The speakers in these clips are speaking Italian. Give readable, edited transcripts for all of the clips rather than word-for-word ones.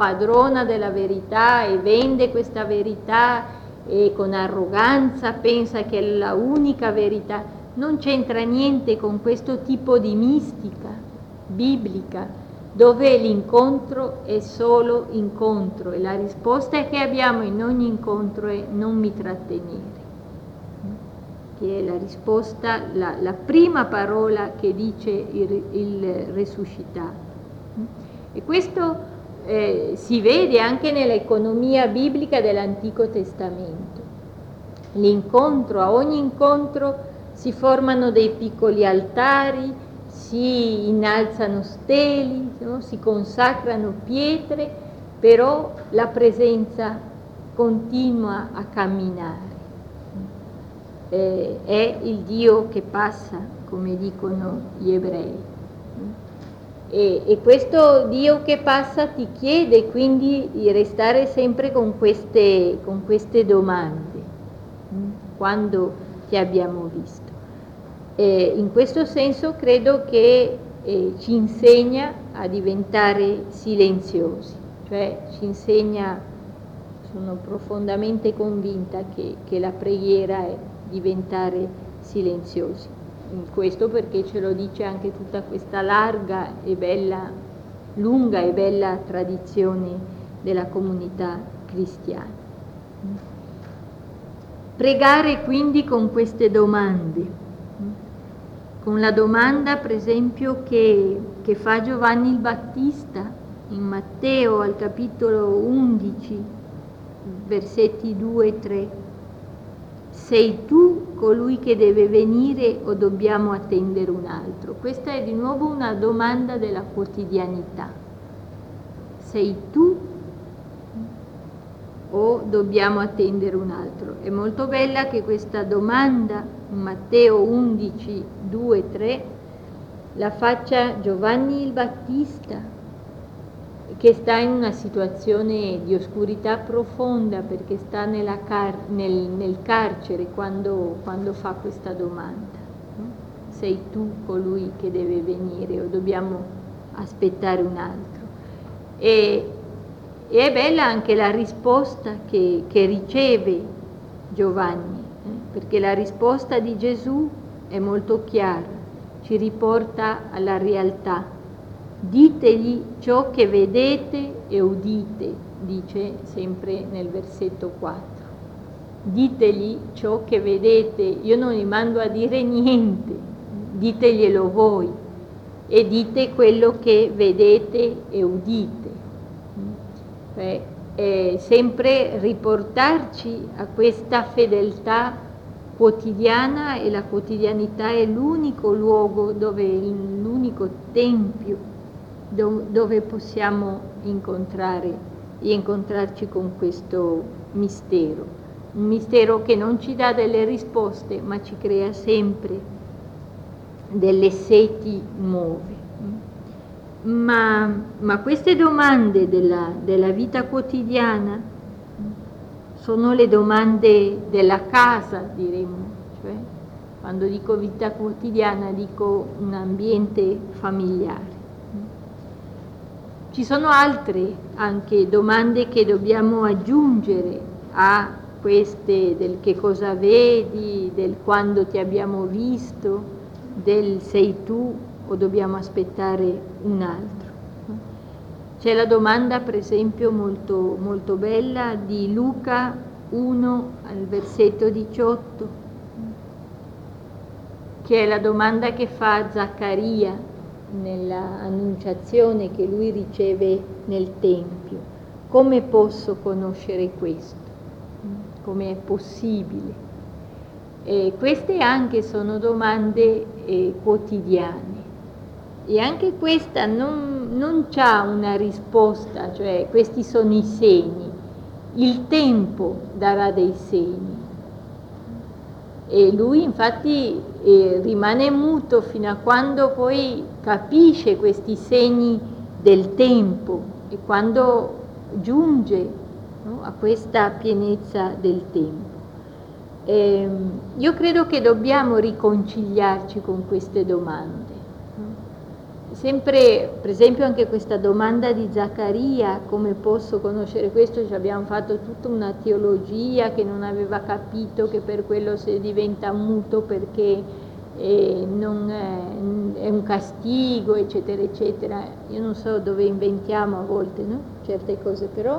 padrona della verità e vende questa verità e con arroganza pensa che è la unica verità. Non c'entra niente con questo tipo di mistica biblica, dove l'incontro è solo incontro e la risposta che abbiamo in ogni incontro è non mi trattenere, che è la risposta, la prima parola che dice il risuscitato. E questo si vede anche nell'economia biblica dell'Antico Testamento. L'incontro, a ogni incontro si formano dei piccoli altari, si innalzano steli, no? Si consacrano pietre, però la presenza continua a camminare. È il Dio che passa, come dicono gli ebrei. E questo Dio che passa ti chiede quindi di restare sempre con queste domande, quando ti abbiamo visto. In questo senso credo che ci insegna a diventare silenziosi, cioè ci insegna, sono profondamente convinta che la preghiera è diventare silenziosi. Questo perché ce lo dice anche tutta questa lunga e bella tradizione della comunità cristiana. Pregare quindi con queste domande, con la domanda per esempio che fa Giovanni il Battista in Matteo al capitolo 11, versetti 2 e 3. Sei tu colui che deve venire o dobbiamo attendere un altro? Questa è di nuovo una domanda della quotidianità. Sei tu o dobbiamo attendere un altro? È molto bella che questa domanda in Matteo 11, 2 e 3 la faccia Giovanni il Battista, che sta in una situazione di oscurità profonda perché sta nel carcere quando fa questa domanda. Sei tu colui che deve venire o dobbiamo aspettare un altro? E è bella anche la risposta che riceve Giovanni, perché la risposta di Gesù è molto chiara, ci riporta alla realtà. Ditegli ciò che vedete e udite, dice sempre nel versetto 4. Ditegli ciò che vedete, io non li mando a dire niente, diteglielo voi e dite quello che vedete e udite. Sempre riportarci a questa fedeltà quotidiana, e la quotidianità è l'unico luogo l'unico tempio dove possiamo incontrarci con questo mistero, un mistero che non ci dà delle risposte ma ci crea sempre delle seti nuove. Ma queste domande della vita quotidiana sono le domande della casa, diremmo, cioè quando dico vita quotidiana dico un ambiente familiare. Ci sono altre anche domande che dobbiamo aggiungere a queste del che cosa vedi, del quando ti abbiamo visto, del sei tu o dobbiamo aspettare un altro. C'è la domanda per esempio molto, molto bella di Luca 1 al versetto 18, che è la domanda che fa Zaccaria nella annunciazione che lui riceve nel Tempio. Come posso conoscere questo? Come è possibile? E queste anche sono domande quotidiane. E anche questa non c'ha una risposta, cioè questi sono i segni. Il tempo darà dei segni. E lui infatti rimane muto fino a quando poi capisce questi segni del tempo e quando giunge, no, a questa pienezza del tempo. Io credo che dobbiamo riconciliarci con queste domande. sempre, per esempio anche questa domanda di Zaccaria, come posso conoscere questo? Ci abbiamo fatto tutta una teologia che non aveva capito che per quello si diventa muto perché non è un castigo, eccetera, eccetera. Io non so dove inventiamo a volte, no? Certe cose, però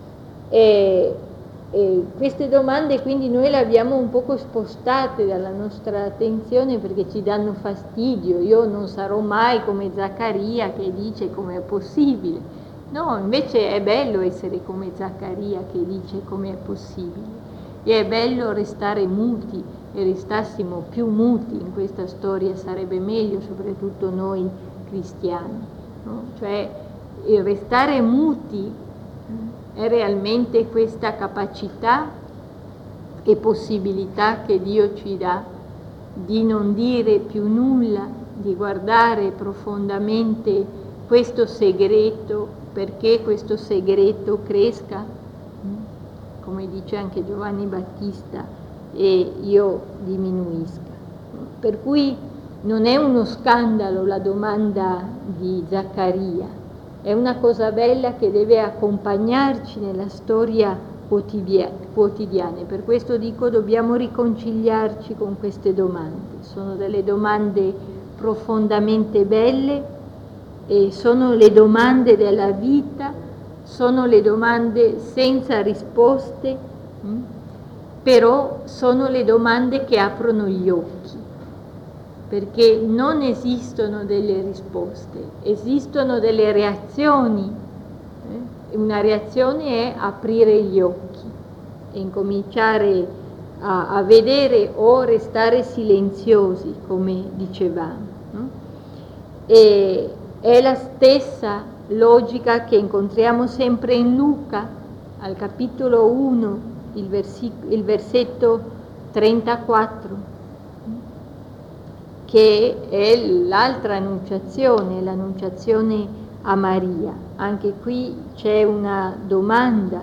queste domande quindi noi le abbiamo un poco spostate dalla nostra attenzione perché ci danno fastidio. Io non sarò mai come Zaccaria che dice com'è possibile. No, invece è bello essere come Zaccaria che dice com'è possibile. E è bello restare muti, e restassimo più muti in questa storia sarebbe meglio, soprattutto noi cristiani, no? Cioè il restare muti è realmente questa capacità e possibilità che Dio ci dà di non dire più nulla, di guardare profondamente questo segreto, perché questo segreto cresca, come dice anche Giovanni Battista, e io diminuisca. Per cui non è uno scandalo la domanda di Zaccaria, è una cosa bella che deve accompagnarci nella storia quotidiana. Per questo dico dobbiamo riconciliarci con queste domande. Sono delle domande profondamente belle e sono le domande della vita, sono le domande senza risposte, però sono le domande che aprono gli occhi, perché non esistono delle risposte, esistono delle reazioni. Una reazione è aprire gli occhi e incominciare a vedere o restare silenziosi, come dicevamo, no? E è la stessa logica che incontriamo sempre in Luca, al capitolo 1, il versetto 34, che è l'altra annunciazione, l'annunciazione a Maria. Anche qui c'è una domanda,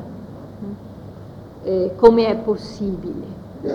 come è possibile?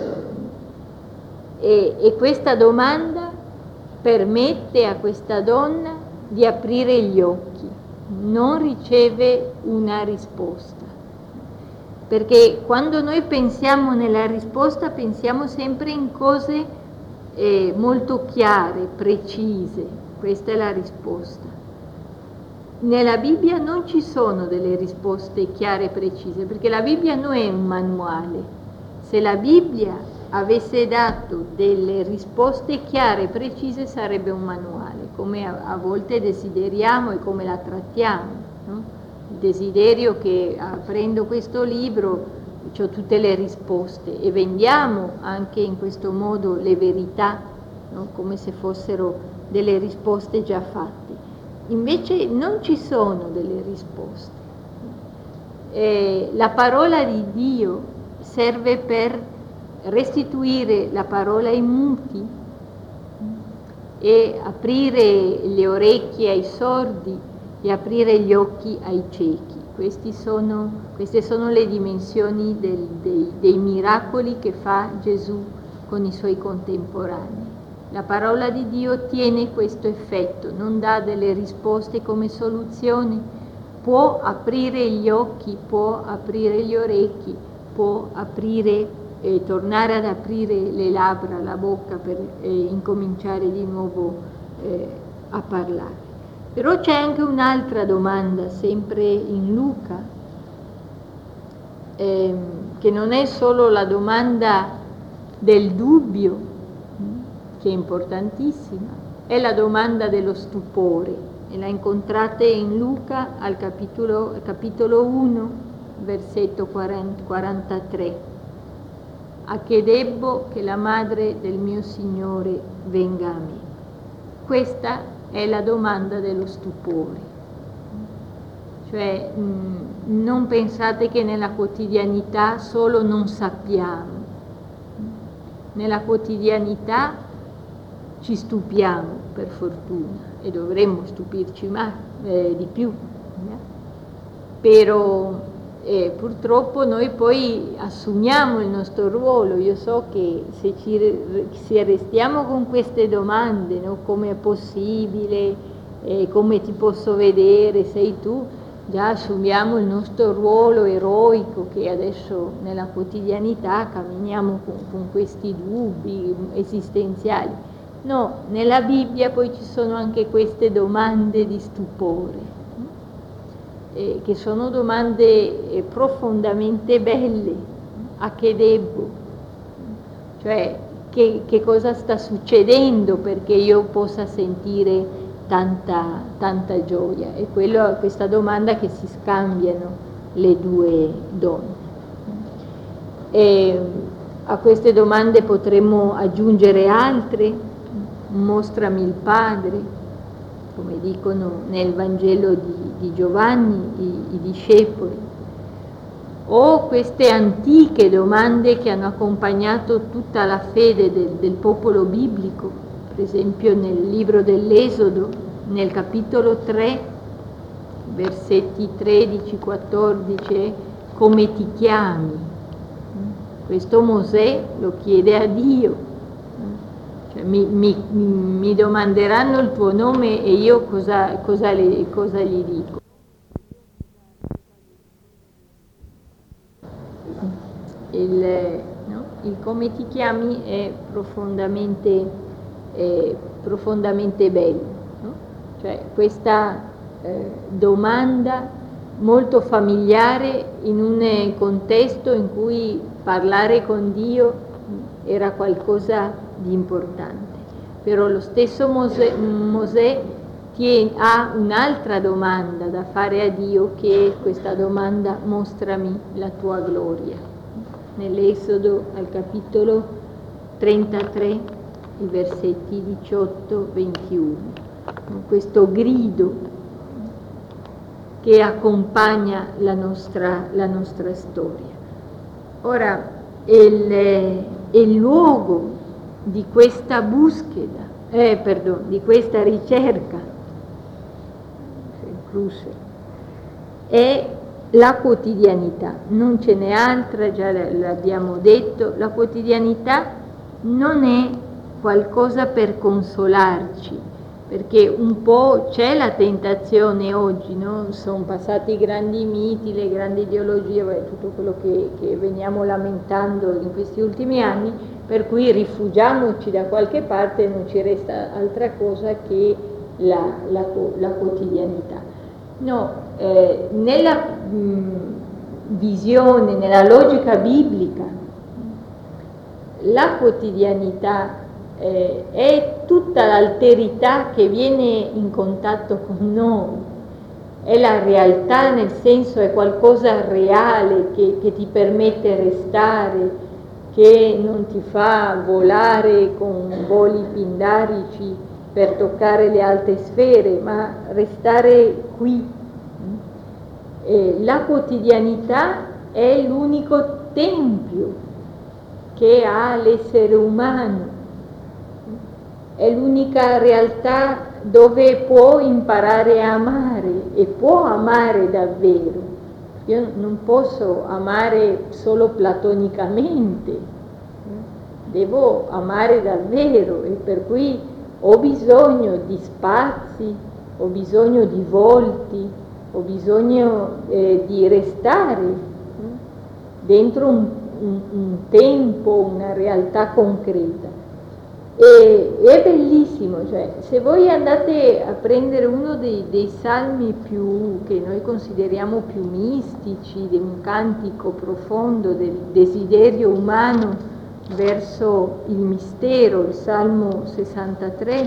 E questa domanda permette a questa donna di aprire gli occhi, non riceve una risposta. Perché quando noi pensiamo nella risposta pensiamo sempre in cose molto chiare, precise, questa è la risposta. Nella Bibbia non ci sono delle risposte chiare e precise, perché la Bibbia non è un manuale. Se la Bibbia avesse dato delle risposte chiare e precise sarebbe un manuale, come a volte desideriamo e come la trattiamo, no? Il desiderio che aprendo questo libro ho tutte le risposte e vendiamo anche in questo modo le verità, no? Come se fossero delle risposte già fatte. Invece non ci sono delle risposte. La parola di Dio serve per restituire la parola ai muti e aprire le orecchie ai sordi e aprire gli occhi ai ciechi. Queste sono le dimensioni dei miracoli che fa Gesù con i suoi contemporanei. La parola di Dio tiene questo effetto, non dà delle risposte come soluzioni, può aprire gli occhi, può aprire gli orecchi, può tornare ad aprire le labbra, la bocca per incominciare di nuovo a parlare. Però c'è anche un'altra domanda, sempre in Luca, che non è solo la domanda del dubbio, che è importantissima, è la domanda dello stupore. E la incontrate in Luca al capitolo 1, versetto 43. A che debbo che la madre del mio Signore venga a me? Questa è la domanda dello stupore. Cioè, non pensate che nella quotidianità solo non sappiamo. Nella quotidianità ci stupiamo, per fortuna, e dovremmo stupirci di più. Però purtroppo noi poi assumiamo il nostro ruolo. Io so che se restiamo con queste domande, no? Come è possibile, come ti posso vedere, sei tu, già assumiamo il nostro ruolo eroico che adesso nella quotidianità camminiamo con questi dubbi esistenziali. No, nella Bibbia poi ci sono anche queste domande di stupore, che sono domande profondamente belle. A che debbo? Cioè, che cosa sta succedendo perché io possa sentire tanta gioia? È questa domanda che si scambiano le due donne. E a queste domande potremmo aggiungere altre. Mostrami il Padre, come dicono nel Vangelo di Giovanni i discepoli, o queste antiche domande che hanno accompagnato tutta la fede del popolo biblico, per esempio nel libro dell'Esodo, nel capitolo 3, versetti 13-14, come ti chiami? Questo Mosè lo chiede a Dio. Cioè, mi domanderanno il tuo nome e io cosa gli dico? Il come ti chiami è profondamente bello, no? Cioè questa domanda molto familiare in un contesto in cui parlare con Dio era qualcosa di importante. Però lo stesso Mosè ha un'altra domanda da fare a Dio, che è questa domanda: mostrami la tua gloria. Nell'Esodo al capitolo 33, i versetti 18-21, con questo grido che accompagna la nostra storia. Ora, il luogo di questa di questa ricerca è la quotidianità, non ce n'è altra, già l'abbiamo detto. La quotidianità non è qualcosa per consolarci, perché un po' c'è la tentazione oggi, no? Sono passati i grandi miti, le grandi ideologie, tutto quello che veniamo lamentando in questi ultimi anni, per cui rifugiamoci da qualche parte e non ci resta altra cosa che la quotidianità. No, nella visione, nella logica biblica, la quotidianità è tutta l'alterità che viene in contatto con noi, è la realtà, nel senso è qualcosa reale che ti permette di restare, che non ti fa volare con voli pindarici per toccare le alte sfere, ma restare qui. La quotidianità è l'unico tempio che ha l'essere umano, è l'unica realtà dove può imparare a amare e può amare davvero. Io non posso amare solo platonicamente, devo amare davvero, e per cui ho bisogno di spazi, ho bisogno di volti, ho bisogno di restare dentro un tempo, una realtà concreta. E è bellissimo, cioè, se voi andate a prendere uno dei salmi che noi consideriamo più mistici, di un cantico profondo del desiderio umano verso il mistero, il Salmo 63,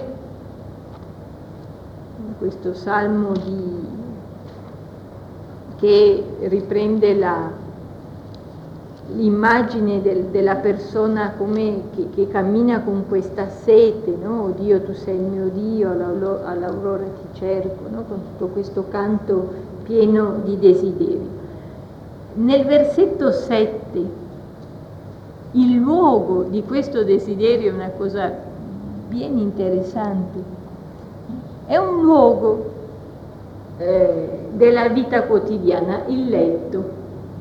questo salmo che riprende l'immagine della persona che cammina con questa sete, no? Oh Dio, tu sei il mio Dio, all'aurora ti cerco, no? Con tutto questo canto pieno di desiderio. Nel versetto 7, il luogo di questo desiderio è una cosa ben interessante, è un luogo della vita quotidiana, il letto.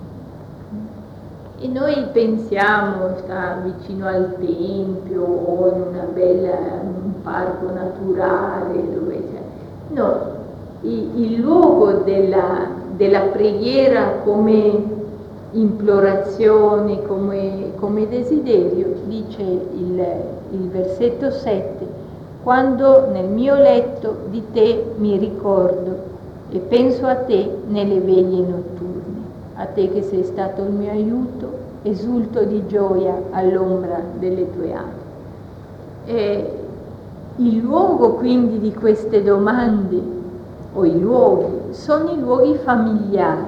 E noi pensiamo, sta vicino al tempio o in un parco naturale, dove c'è. No, il luogo della preghiera come implorazione, come desiderio, dice il versetto 7, quando nel mio letto di te mi ricordo e penso a te nelle veglie notturne, a te che sei stato il mio aiuto, esulto di gioia all'ombra delle tue ali. E il luogo quindi di queste domande, o i luoghi, sono i luoghi familiari.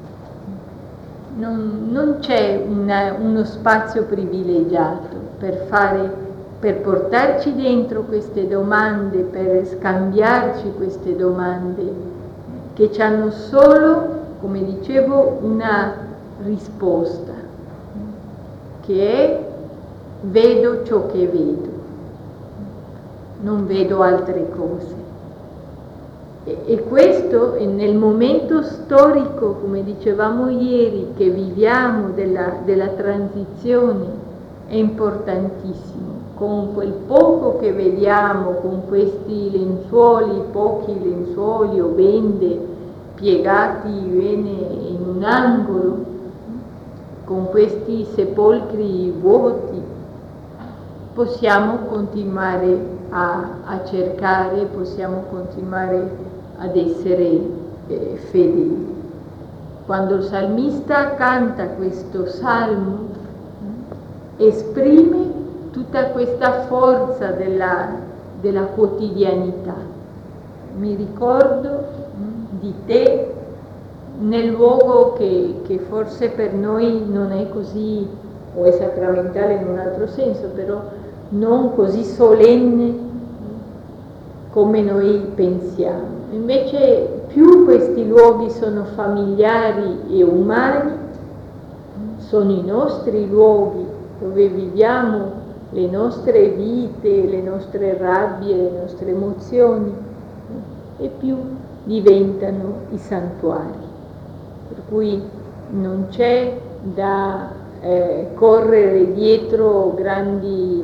Non c'è uno spazio privilegiato per portarci dentro queste domande, per scambiarci queste domande che hanno solo, come dicevo, una risposta, che è: vedo ciò che vedo, non vedo altre cose. E questo nel momento storico, come dicevamo ieri, che viviamo della transizione, è importantissimo. Con quel poco che vediamo, con questi lenzuoli, pochi lenzuoli o bende piegati bene in un angolo, con questi sepolcri vuoti, possiamo continuare a cercare, possiamo continuare ad essere fedeli. Quando il salmista canta questo salmo, esprime tutta questa forza della quotidianità. Mi ricordo di te nel luogo che forse per noi non è così, o è sacramentale in un altro senso, però non così solenne come noi pensiamo. Invece più questi luoghi sono familiari e umani, sono i nostri luoghi dove viviamo le nostre vite, le nostre rabbie, le nostre emozioni, e più diventano i santuari. Per cui non c'è da correre dietro grandi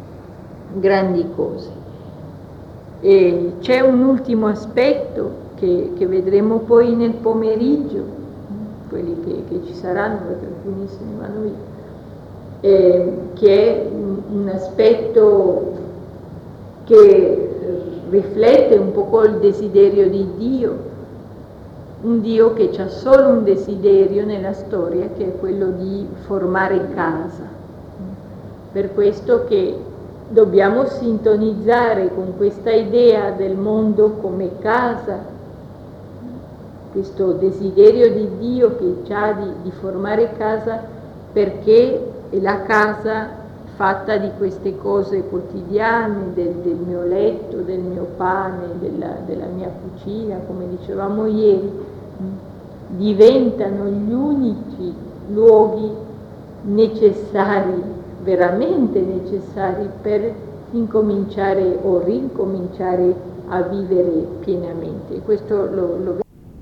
cose. E c'è un ultimo aspetto che vedremo poi nel pomeriggio, quelli che ci saranno, perché alcuni se ne vanno via, che è un aspetto che riflette un po' il desiderio di Dio, un Dio che ha solo un desiderio nella storia, che è quello di formare casa. Per questo che dobbiamo sintonizzare con questa idea del mondo come casa, questo desiderio di Dio che ha di formare casa, perché è la casa fatta di queste cose quotidiane, del mio letto, del mio pane, della mia cucina, come dicevamo ieri, diventano gli unici luoghi necessari, veramente necessari, per incominciare o ricominciare a vivere pienamente. Questo lo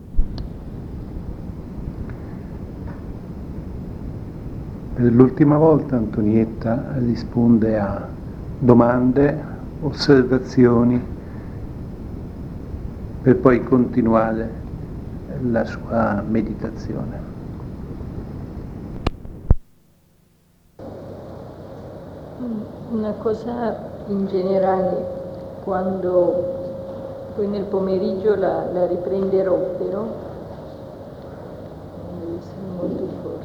Per l'ultima volta Antonietta risponde a domande, osservazioni, per poi continuare la sua meditazione. Una cosa in generale, quando poi nel pomeriggio la riprenderò, però deve essere molto forte.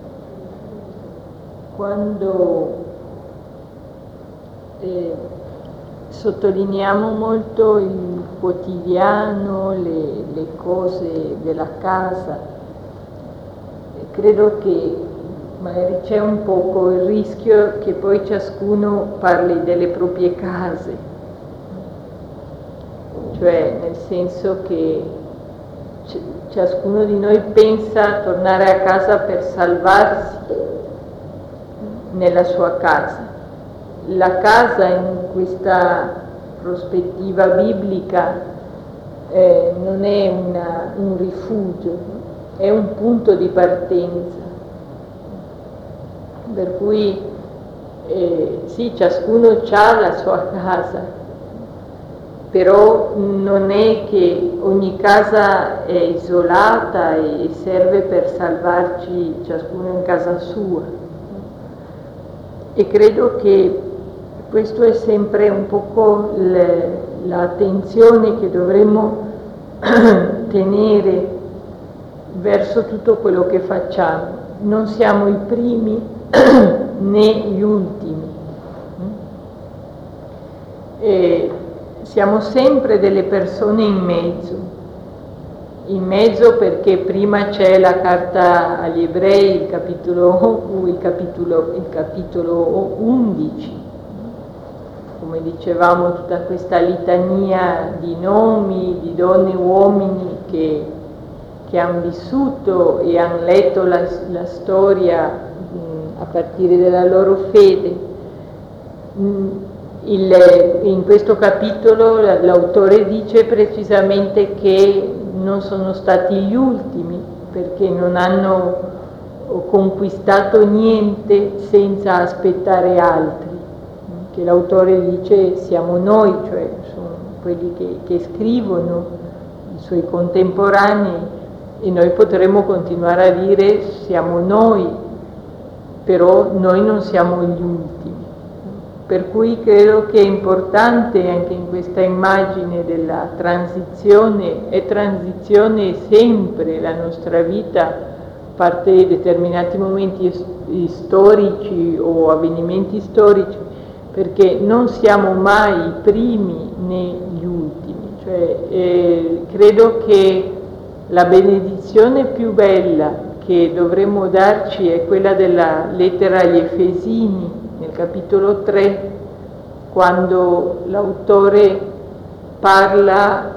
Quando sottolineiamo molto il quotidiano, le cose della casa, credo che magari c'è un poco il rischio che poi ciascuno parli delle proprie case, cioè nel senso che ciascuno di noi pensa a tornare a casa per salvarsi nella sua casa. La casa in questa prospettiva biblica non è un rifugio, è un punto di partenza. Per cui sì, ciascuno ha la sua casa, però non è che ogni casa è isolata e serve per salvarci ciascuno in casa sua. E credo che questo è sempre un poco l'attenzione che dovremmo tenere verso tutto quello che facciamo. Non siamo i primi né gli ultimi. E siamo sempre delle persone in mezzo perché prima c'è la carta agli ebrei, il capitolo 11, come dicevamo, tutta questa litania di nomi, di donne e uomini che hanno vissuto e hanno letto la storia a partire dalla loro fede. In questo capitolo l'autore dice precisamente che non sono stati gli ultimi perché non hanno conquistato niente senza aspettare altri, che l'autore dice siamo noi, cioè sono quelli che scrivono, i suoi contemporanei, e noi potremmo continuare a dire siamo noi, però noi non siamo gli ultimi. Per cui credo che è importante anche in questa immagine della transizione, è transizione sempre la nostra vita, a parte determinati momenti storici o avvenimenti storici, perché non siamo mai i primi né gli ultimi. Cioè, credo che la benedizione più bella che dovremmo darci è quella della lettera agli Efesini, nel capitolo 3, quando l'autore parla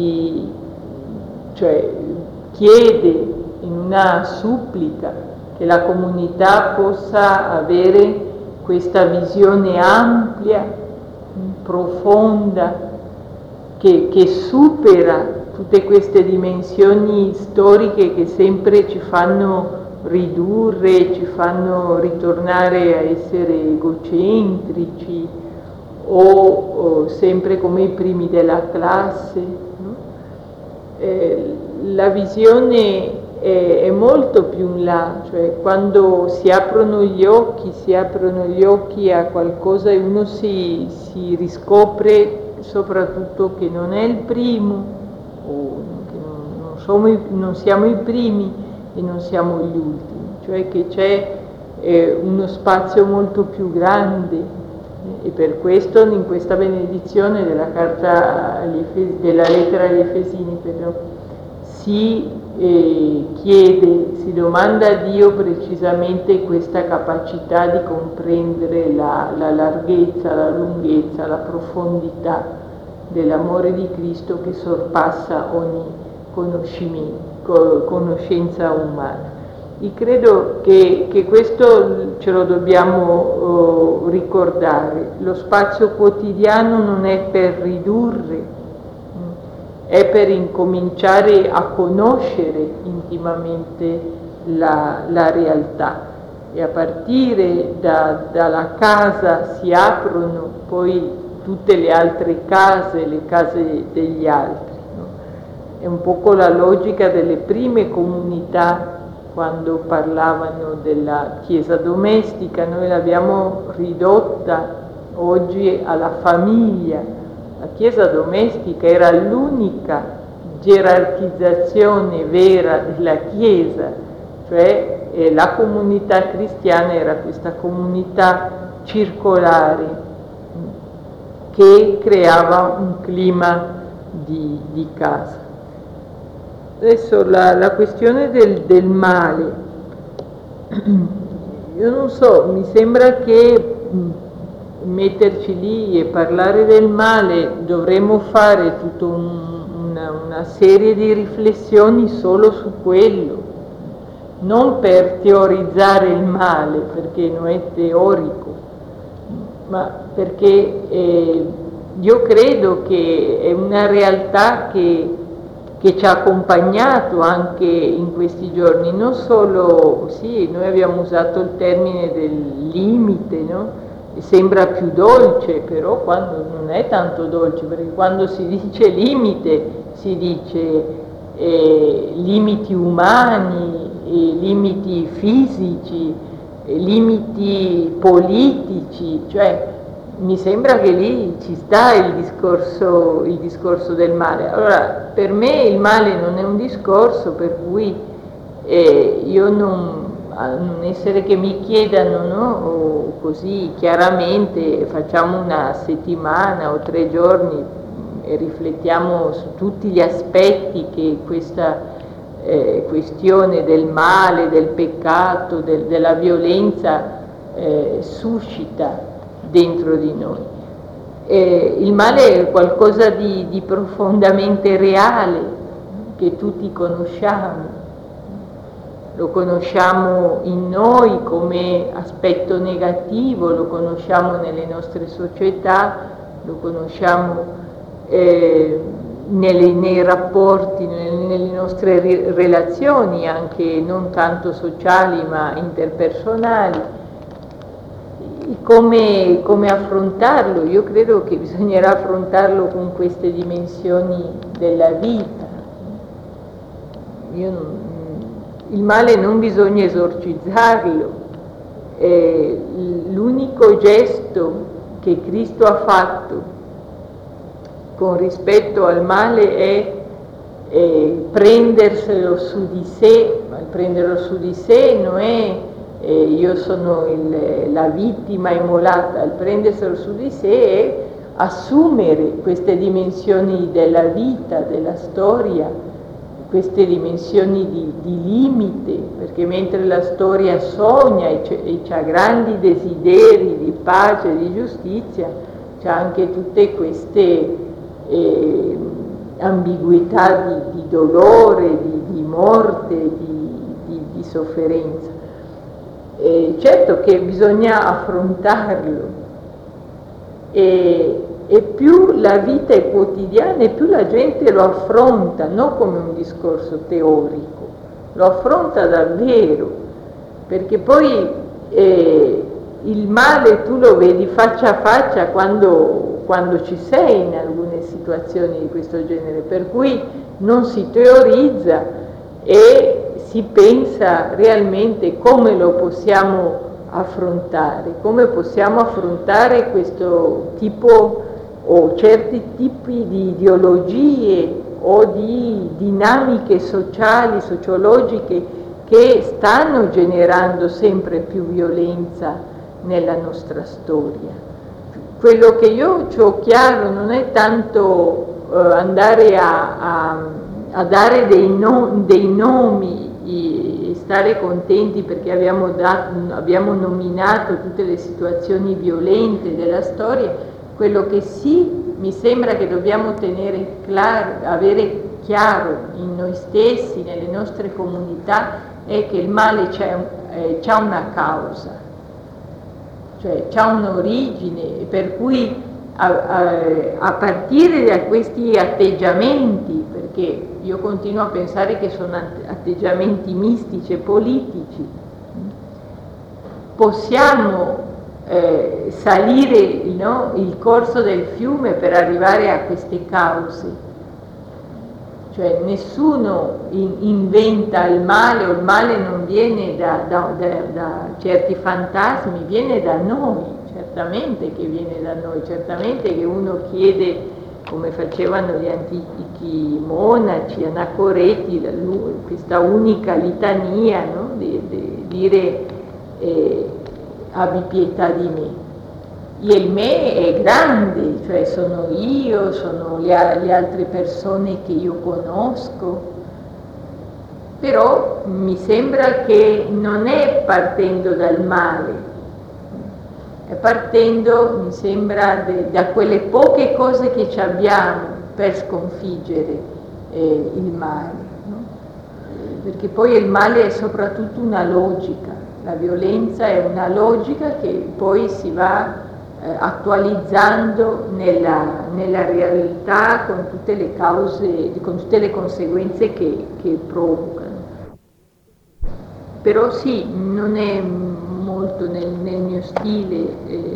cioè chiede in una supplica che la comunità possa avere questa visione ampia, profonda, che supera tutte queste dimensioni storiche che sempre ci fanno ridurre, ci fanno ritornare a essere egocentrici o sempre come i primi della classe. No? La visione è molto più in là, cioè quando si aprono gli occhi a qualcosa e uno si riscopre soprattutto che non è il primo, o che non siamo i primi, e non siamo gli ultimi, cioè che c'è uno spazio molto più grande, e per questo in questa benedizione della della lettera agli Efesini si chiede, si domanda a Dio precisamente questa capacità di comprendere la larghezza, la lunghezza, la profondità dell'amore di Cristo che sorpassa ogni conoscenza umana. E credo che questo ce lo dobbiamo ricordare. Lo spazio quotidiano non è per ridurre, è per incominciare a conoscere intimamente la realtà, e a partire dalla casa si aprono poi tutte le altre case, le case degli altri. È un po' la logica delle prime comunità quando parlavano della chiesa domestica. Noi l'abbiamo ridotta oggi alla famiglia. La chiesa domestica era l'unica gerarchizzazione vera della chiesa, cioè la comunità cristiana era questa comunità circolare che creava un clima di casa. Adesso la questione del male, io non so, mi sembra che metterci lì e parlare del male dovremmo fare tutta una serie di riflessioni solo su quello, non per teorizzare il male, perché non è teorico, ma perché io credo che è una realtà che ci ha accompagnato anche in questi giorni. Non solo, sì, noi abbiamo usato il termine del limite, no? sembra più dolce, però quando non è tanto dolce, perché quando si dice limite si dice limiti umani, limiti fisici, limiti politici, cioè mi sembra che lì ci sta il discorso del male. Allora, per me il male non è un discorso per cui io non essere che mi chiedano, no? O così chiaramente facciamo una settimana o 3 giorni e riflettiamo su tutti gli aspetti che questa questione del male, del peccato, della violenza suscita dentro di noi. Il male è qualcosa di profondamente reale che tutti conosciamo. Lo conosciamo in noi come aspetto negativo, lo conosciamo nelle nostre società, lo conosciamo nei rapporti, nelle nostre relazioni, anche non tanto sociali ma interpersonali. Come affrontarlo? Io credo che bisognerà affrontarlo con queste dimensioni della vita. Il male non bisogna esorcizzarlo, l'unico gesto che Cristo ha fatto con rispetto al male è prenderselo su di sé, ma il prenderlo su di sé non è io sono la vittima immolata, il prenderselo su di sé è assumere queste dimensioni della vita, della storia, queste dimensioni di limite, perché mentre la storia sogna e c'ha grandi desideri di pace, di giustizia, c'ha anche tutte queste ambiguità di dolore, di morte, di sofferenza. Certo che bisogna affrontarlo e più la vita è quotidiana e più la gente lo affronta, non come un discorso teorico, lo affronta davvero, perché poi il male tu lo vedi faccia a faccia quando ci sei in alcune situazioni di questo genere, per cui non si teorizza e si pensa realmente come lo possiamo affrontare, come possiamo affrontare questo tipo o certi tipi di ideologie o di dinamiche sociali, sociologiche che stanno generando sempre più violenza nella nostra storia. Quello che io ho chiaro non è tanto andare a dare dei nomi e stare contenti perché abbiamo nominato tutte le situazioni violente della storia. Quello che sì mi sembra che dobbiamo avere chiaro in noi stessi, nelle nostre comunità, è che il male c'ha una causa, cioè c'ha un'origine, e per cui a partire da questi atteggiamenti, perché io continuo a pensare che sono atteggiamenti mistici e politici, possiamo salire, no, il corso del fiume per arrivare a queste cause. Cioè nessuno inventa il male, o il male non viene da certi fantasmi, viene da noi, certamente che viene da noi, certamente che uno chiede, come facevano gli antichi monaci, anacoreti, questa unica litania, no? di dire abbi pietà di me. E il me è grande, cioè sono io, sono le altre persone che io conosco, però mi sembra che non è partendo dal male, è partendo, mi sembra, da quelle poche cose che ci abbiamo per sconfiggere il male, no? Perché poi il male è soprattutto una logica, la violenza è una logica che poi si va attualizzando nella realtà con tutte le cause, con tutte le conseguenze che provocano. Però sì, non è molto nel mio stile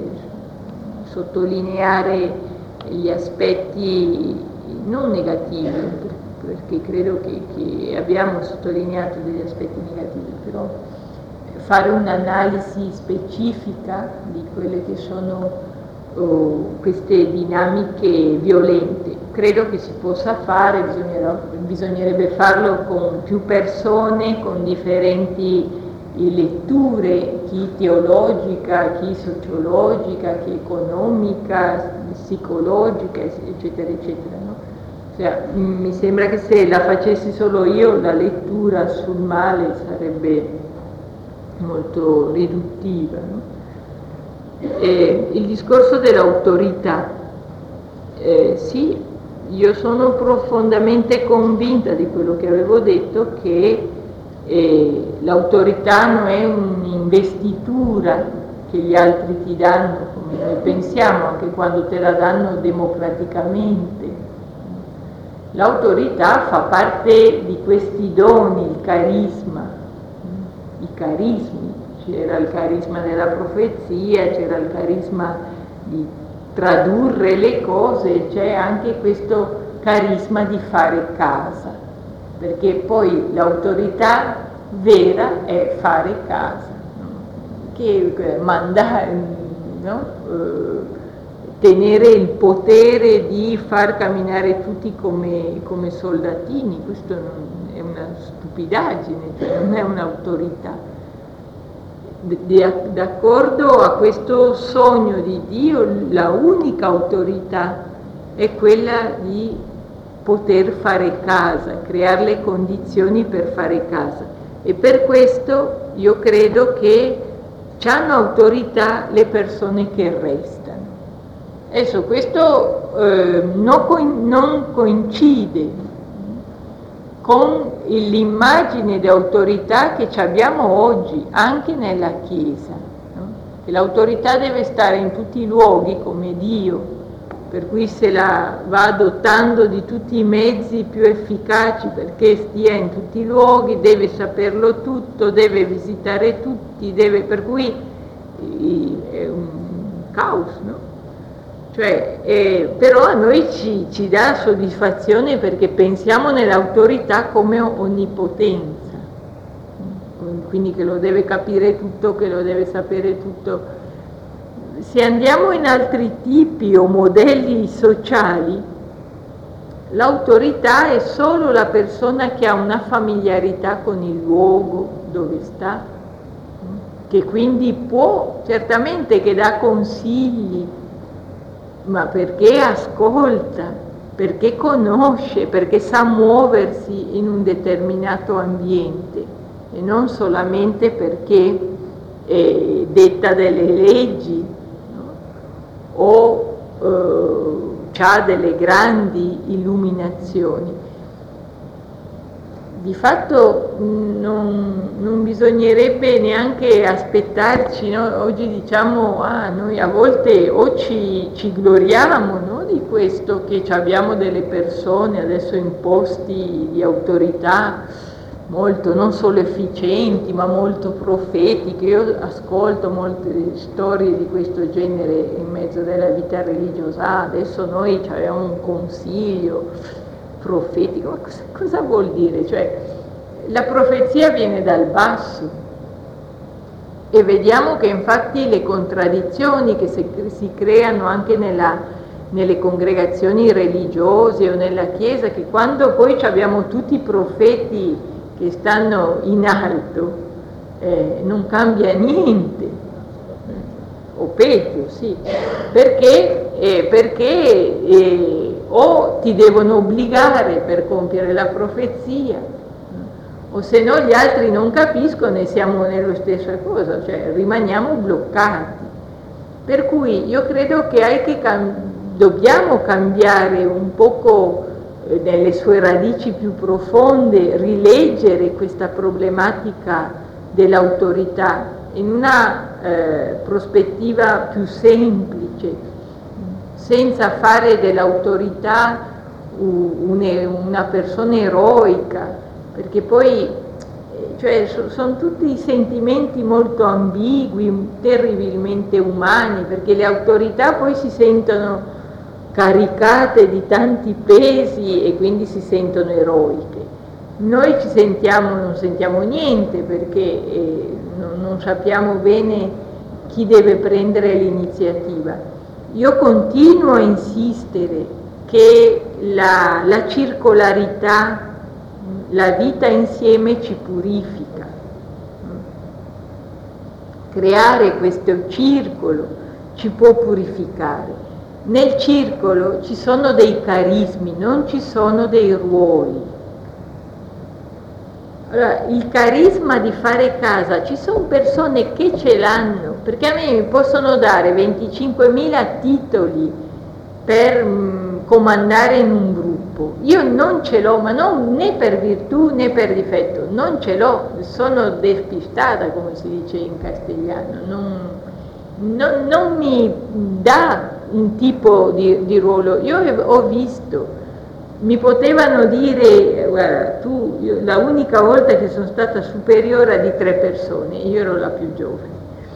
sottolineare gli aspetti non negativi, perché credo che abbiamo sottolineato degli aspetti negativi, però fare un'analisi specifica di quelle che sono queste dinamiche violente. Credo che si possa fare, bisognerebbe farlo con più persone, con differenti letture, chi teologica, chi sociologica, chi economica, psicologica, eccetera, eccetera. No? Cioè, mi sembra che se la facessi solo io, la lettura sul male sarebbe molto riduttiva. No? Il discorso dell'autorità, sì, io sono profondamente convinta di quello che avevo detto, che l'autorità non è un'investitura che gli altri ti danno, come noi pensiamo, anche quando te la danno democraticamente. L'autorità fa parte di questi doni, il carisma, i carismi. C'era il carisma della profezia, c'era il carisma di tradurre le cose, c'è anche questo carisma di fare casa, perché poi l'autorità vera è fare casa, no? Che mandare, no? Tenere il potere di far camminare tutti come soldatini, questo è una stupidaggine, cioè non è un'autorità. D'accordo a questo sogno di Dio, la unica autorità è quella di poter fare casa, creare le condizioni per fare casa, e per questo io credo che hanno autorità le persone che restano. Adesso questo non coincide con l'immagine di autorità che abbiamo oggi anche nella Chiesa, no? Che l'autorità deve stare in tutti i luoghi come Dio, per cui se la va adottando di tutti i mezzi più efficaci perché stia in tutti i luoghi, deve saperlo tutto, deve visitare tutti, per cui è un caos, no? Cioè, però a noi ci dà soddisfazione perché pensiamo nell'autorità come onnipotenza, quindi che lo deve capire tutto, che lo deve sapere tutto. Se andiamo in altri tipi o modelli sociali, l'autorità è solo la persona che ha una familiarità con il luogo dove sta, che quindi può, certamente che dà consigli, ma perché ascolta, perché conosce, perché sa muoversi in un determinato ambiente e non solamente perché detta delle leggi, no? O ha delle grandi illuminazioni. Di fatto non bisognerebbe neanche aspettarci, no? Oggi diciamo, noi a volte o ci gloriamo, no? Di questo, che abbiamo delle persone adesso in posti di autorità molto, non solo efficienti, ma molto profetiche. Io ascolto molte storie di questo genere in mezzo della vita religiosa. Adesso noi abbiamo un consiglio profetico, ma cosa vuol dire? Cioè, la profezia viene dal basso e vediamo che infatti le contraddizioni che si creano anche nelle congregazioni religiose o nella Chiesa, che quando poi abbiamo tutti i profeti che stanno in alto, non cambia niente, o peggio, sì, perché o ti devono obbligare per compiere la profezia, o se no gli altri non capiscono e siamo nella stessa cosa, cioè rimaniamo bloccati. Per cui io credo che dobbiamo cambiare un poco nelle sue radici più profonde, rileggere questa problematica dell'autorità in una prospettiva più semplice, senza fare dell'autorità una persona eroica, perché poi cioè sono tutti sentimenti molto ambigui, terribilmente umani, perché le autorità poi si sentono caricate di tanti pesi e quindi si sentono eroiche. Noi non sentiamo niente perché non sappiamo bene chi deve prendere l'iniziativa. Io continuo a insistere che la circolarità, la vita insieme ci purifica. Creare questo circolo ci può purificare. Nel circolo ci sono dei carismi, non ci sono dei ruoli. Allora, il carisma di fare casa, ci sono persone che ce l'hanno, perché a me mi possono dare 25.000 titoli per comandare in un gruppo. Io non ce l'ho, ma non né per virtù né per difetto, non ce l'ho, sono despistata, come si dice in castigliano, non mi dà un tipo di ruolo. Io ho visto, mi potevano dire, guarda, la unica volta che sono stata superiore di 3 persone, io ero la più giovane,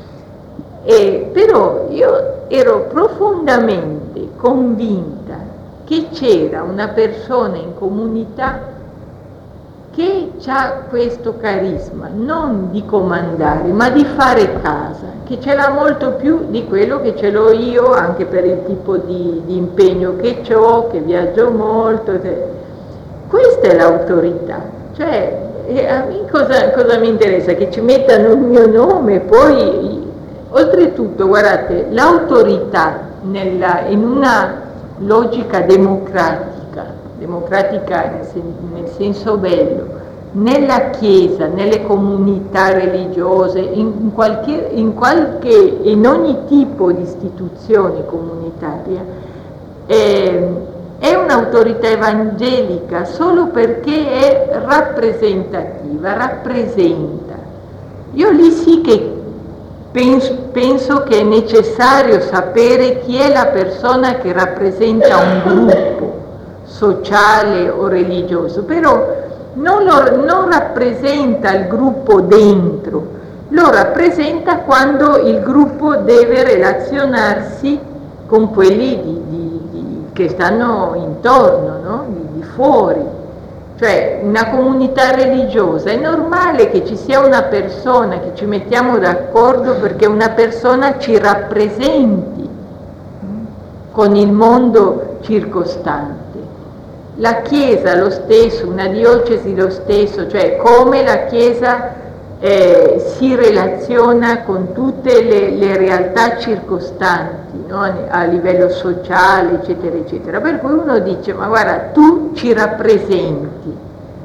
però io ero profondamente convinta che c'era una persona in comunità che ha questo carisma, non di comandare, ma di fare casa, che ce l'ha molto più di quello che ce l'ho io, anche per il tipo di impegno che ho, che viaggio molto. Questa è l'autorità, cioè a me cosa mi interessa? Che ci mettano il mio nome, poi oltretutto, guardate, l'autorità in una logica democratica nel senso bello, nella Chiesa, nelle comunità religiose, in ogni tipo di istituzione comunitaria, è un'autorità evangelica solo perché è rappresentativa, rappresenta. Io lì sì che penso che è necessario sapere chi è la persona che rappresenta un gruppo sociale o religioso, però non rappresenta il gruppo dentro, lo rappresenta quando il gruppo deve relazionarsi con quelli che stanno intorno, no? di fuori. Cioè una comunità religiosa, è normale che ci sia una persona, che ci mettiamo d'accordo perché una persona ci rappresenti con il mondo circostante. La Chiesa lo stesso, una diocesi lo stesso, cioè come la Chiesa si relaziona con tutte le realtà circostanti, no? A livello sociale, eccetera, eccetera. Per cui uno dice, ma guarda, tu ci rappresenti,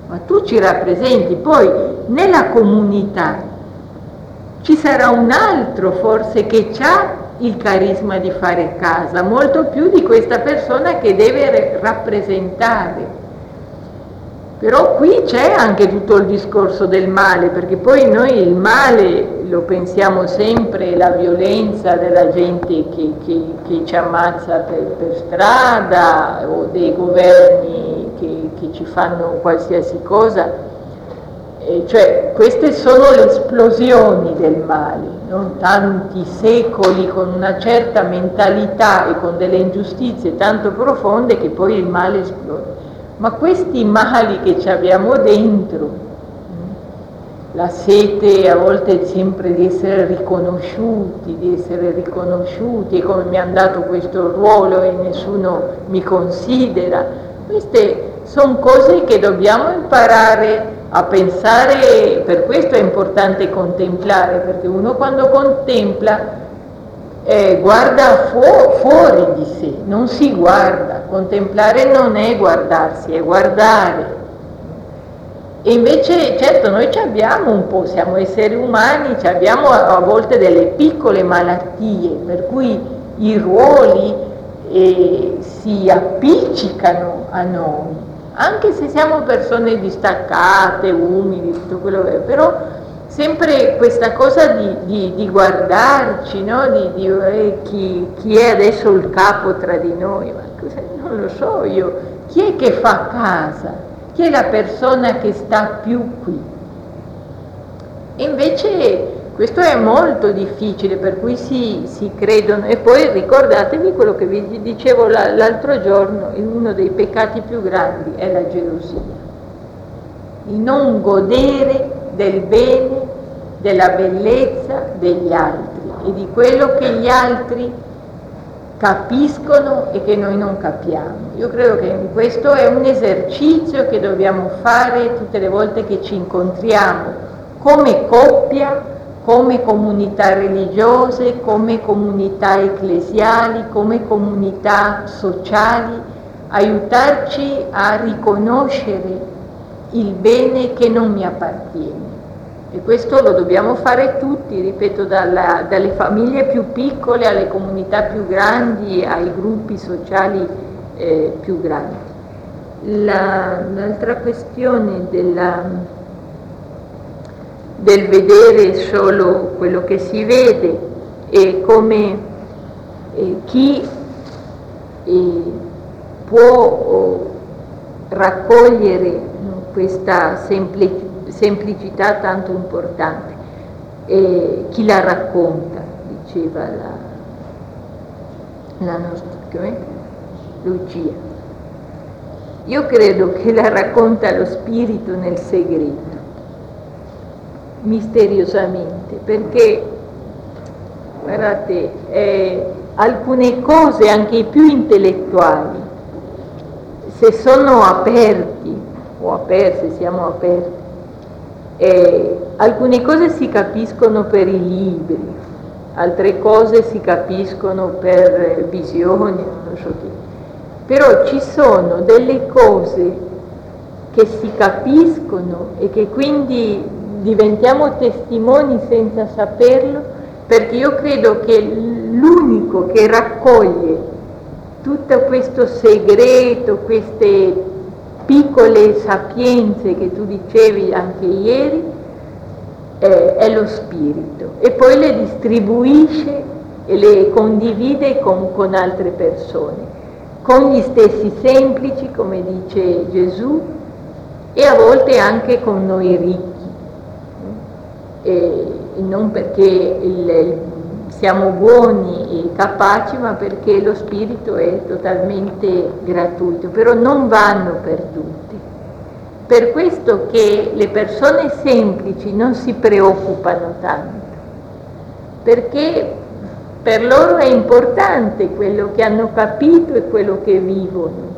poi nella comunità ci sarà un altro forse che ha il carisma di fare casa, molto più di questa persona che deve rappresentare. Però qui c'è anche tutto il discorso del male, perché poi noi il male lo pensiamo sempre, la violenza della gente che ci ammazza per strada, o dei governi che ci fanno qualsiasi cosa, cioè queste sono le esplosioni del male, no? Tanti secoli con una certa mentalità e con delle ingiustizie tanto profonde che poi il male esplode. Ma questi mali che ci abbiamo dentro, la sete a volte sempre di essere riconosciuti, e come mi hanno dato questo ruolo e nessuno mi considera, queste sono cose che dobbiamo imparare a pensare. Per questo è importante contemplare, perché uno quando contempla guarda fuori di sé, non si guarda. Contemplare non è guardarsi, è guardare. E invece, certo, noi ci abbiamo un po', siamo esseri umani, ci abbiamo a volte delle piccole malattie, per cui i ruoli si appiccicano a noi, anche se siamo persone distaccate, umili, tutto quello che è, però sempre questa cosa di guardarci, no? Chi è adesso il capo tra di noi, ma non lo so io, chi è che fa casa? Chi è la persona che sta più qui? E invece questo è molto difficile, per cui si credono. E poi ricordatevi quello che vi dicevo l'altro giorno, uno dei peccati più grandi è la gelosia, il non godere del bene, della bellezza degli altri e di quello che gli altri capiscono e che noi non capiamo. Io credo che questo è un esercizio che dobbiamo fare tutte le volte che ci incontriamo, come coppia, come comunità religiose, come comunità ecclesiali, come comunità sociali, aiutarci a riconoscere il bene che non mi appartiene. E questo lo dobbiamo fare tutti, ripeto, dalle famiglie più piccole alle comunità più grandi, ai gruppi sociali più grandi. L'altra questione del vedere solo quello che si vede e come chi può raccogliere questa semplicità tanto importante, chi la racconta, diceva la nostra Lucia. Io credo che la racconta lo spirito nel segreto, misteriosamente, perché guardate, alcune cose, anche i più intellettuali, se sono aperti o aperti, siamo aperti, alcune cose si capiscono per i libri, altre cose si capiscono per visioni, non so che. Però ci sono delle cose che si capiscono e che quindi diventiamo testimoni senza saperlo, perché io credo che l'unico che raccoglie tutto questo segreto, queste piccole sapienze che tu dicevi anche ieri, è lo spirito, e poi le distribuisce e le condivide con altre persone, con gli stessi semplici, come dice Gesù, e a volte anche con noi ricchi, e non perché siamo buoni e capaci, ma perché lo spirito è totalmente gratuito, però non vanno perdute. Per questo che le persone semplici non si preoccupano tanto, perché per loro è importante quello che hanno capito e quello che vivono,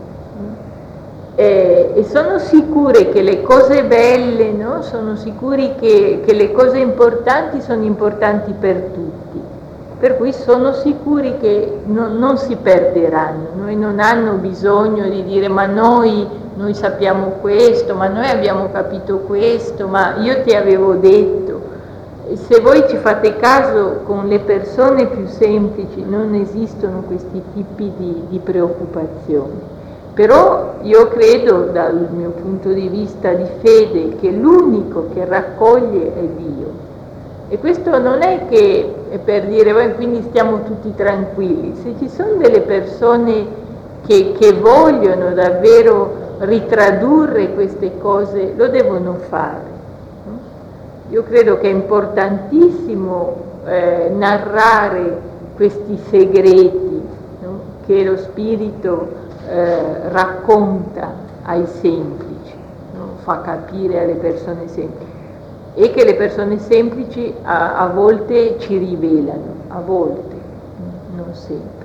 e sono sicure che le cose belle, no? Sono sicuri che le cose importanti sono importanti per tutti, per cui sono sicuri che non si perderanno. Noi non hanno bisogno di dire ma noi sappiamo questo, ma noi abbiamo capito questo, ma io ti avevo detto. Se voi ci fate caso, con le persone più semplici non esistono questi tipi di preoccupazioni. Però io credo, dal mio punto di vista di fede, che l'unico che raccoglie è Dio. E questo non è che è per dire quindi stiamo tutti tranquilli. Se ci sono delle persone che vogliono davvero ritradurre queste cose, lo devono fare. Io credo che è importantissimo narrare questi segreti, no? Che lo spirito racconta ai semplici, no? Fa capire alle persone semplici, e che le persone semplici a volte ci rivelano, a volte, non sempre.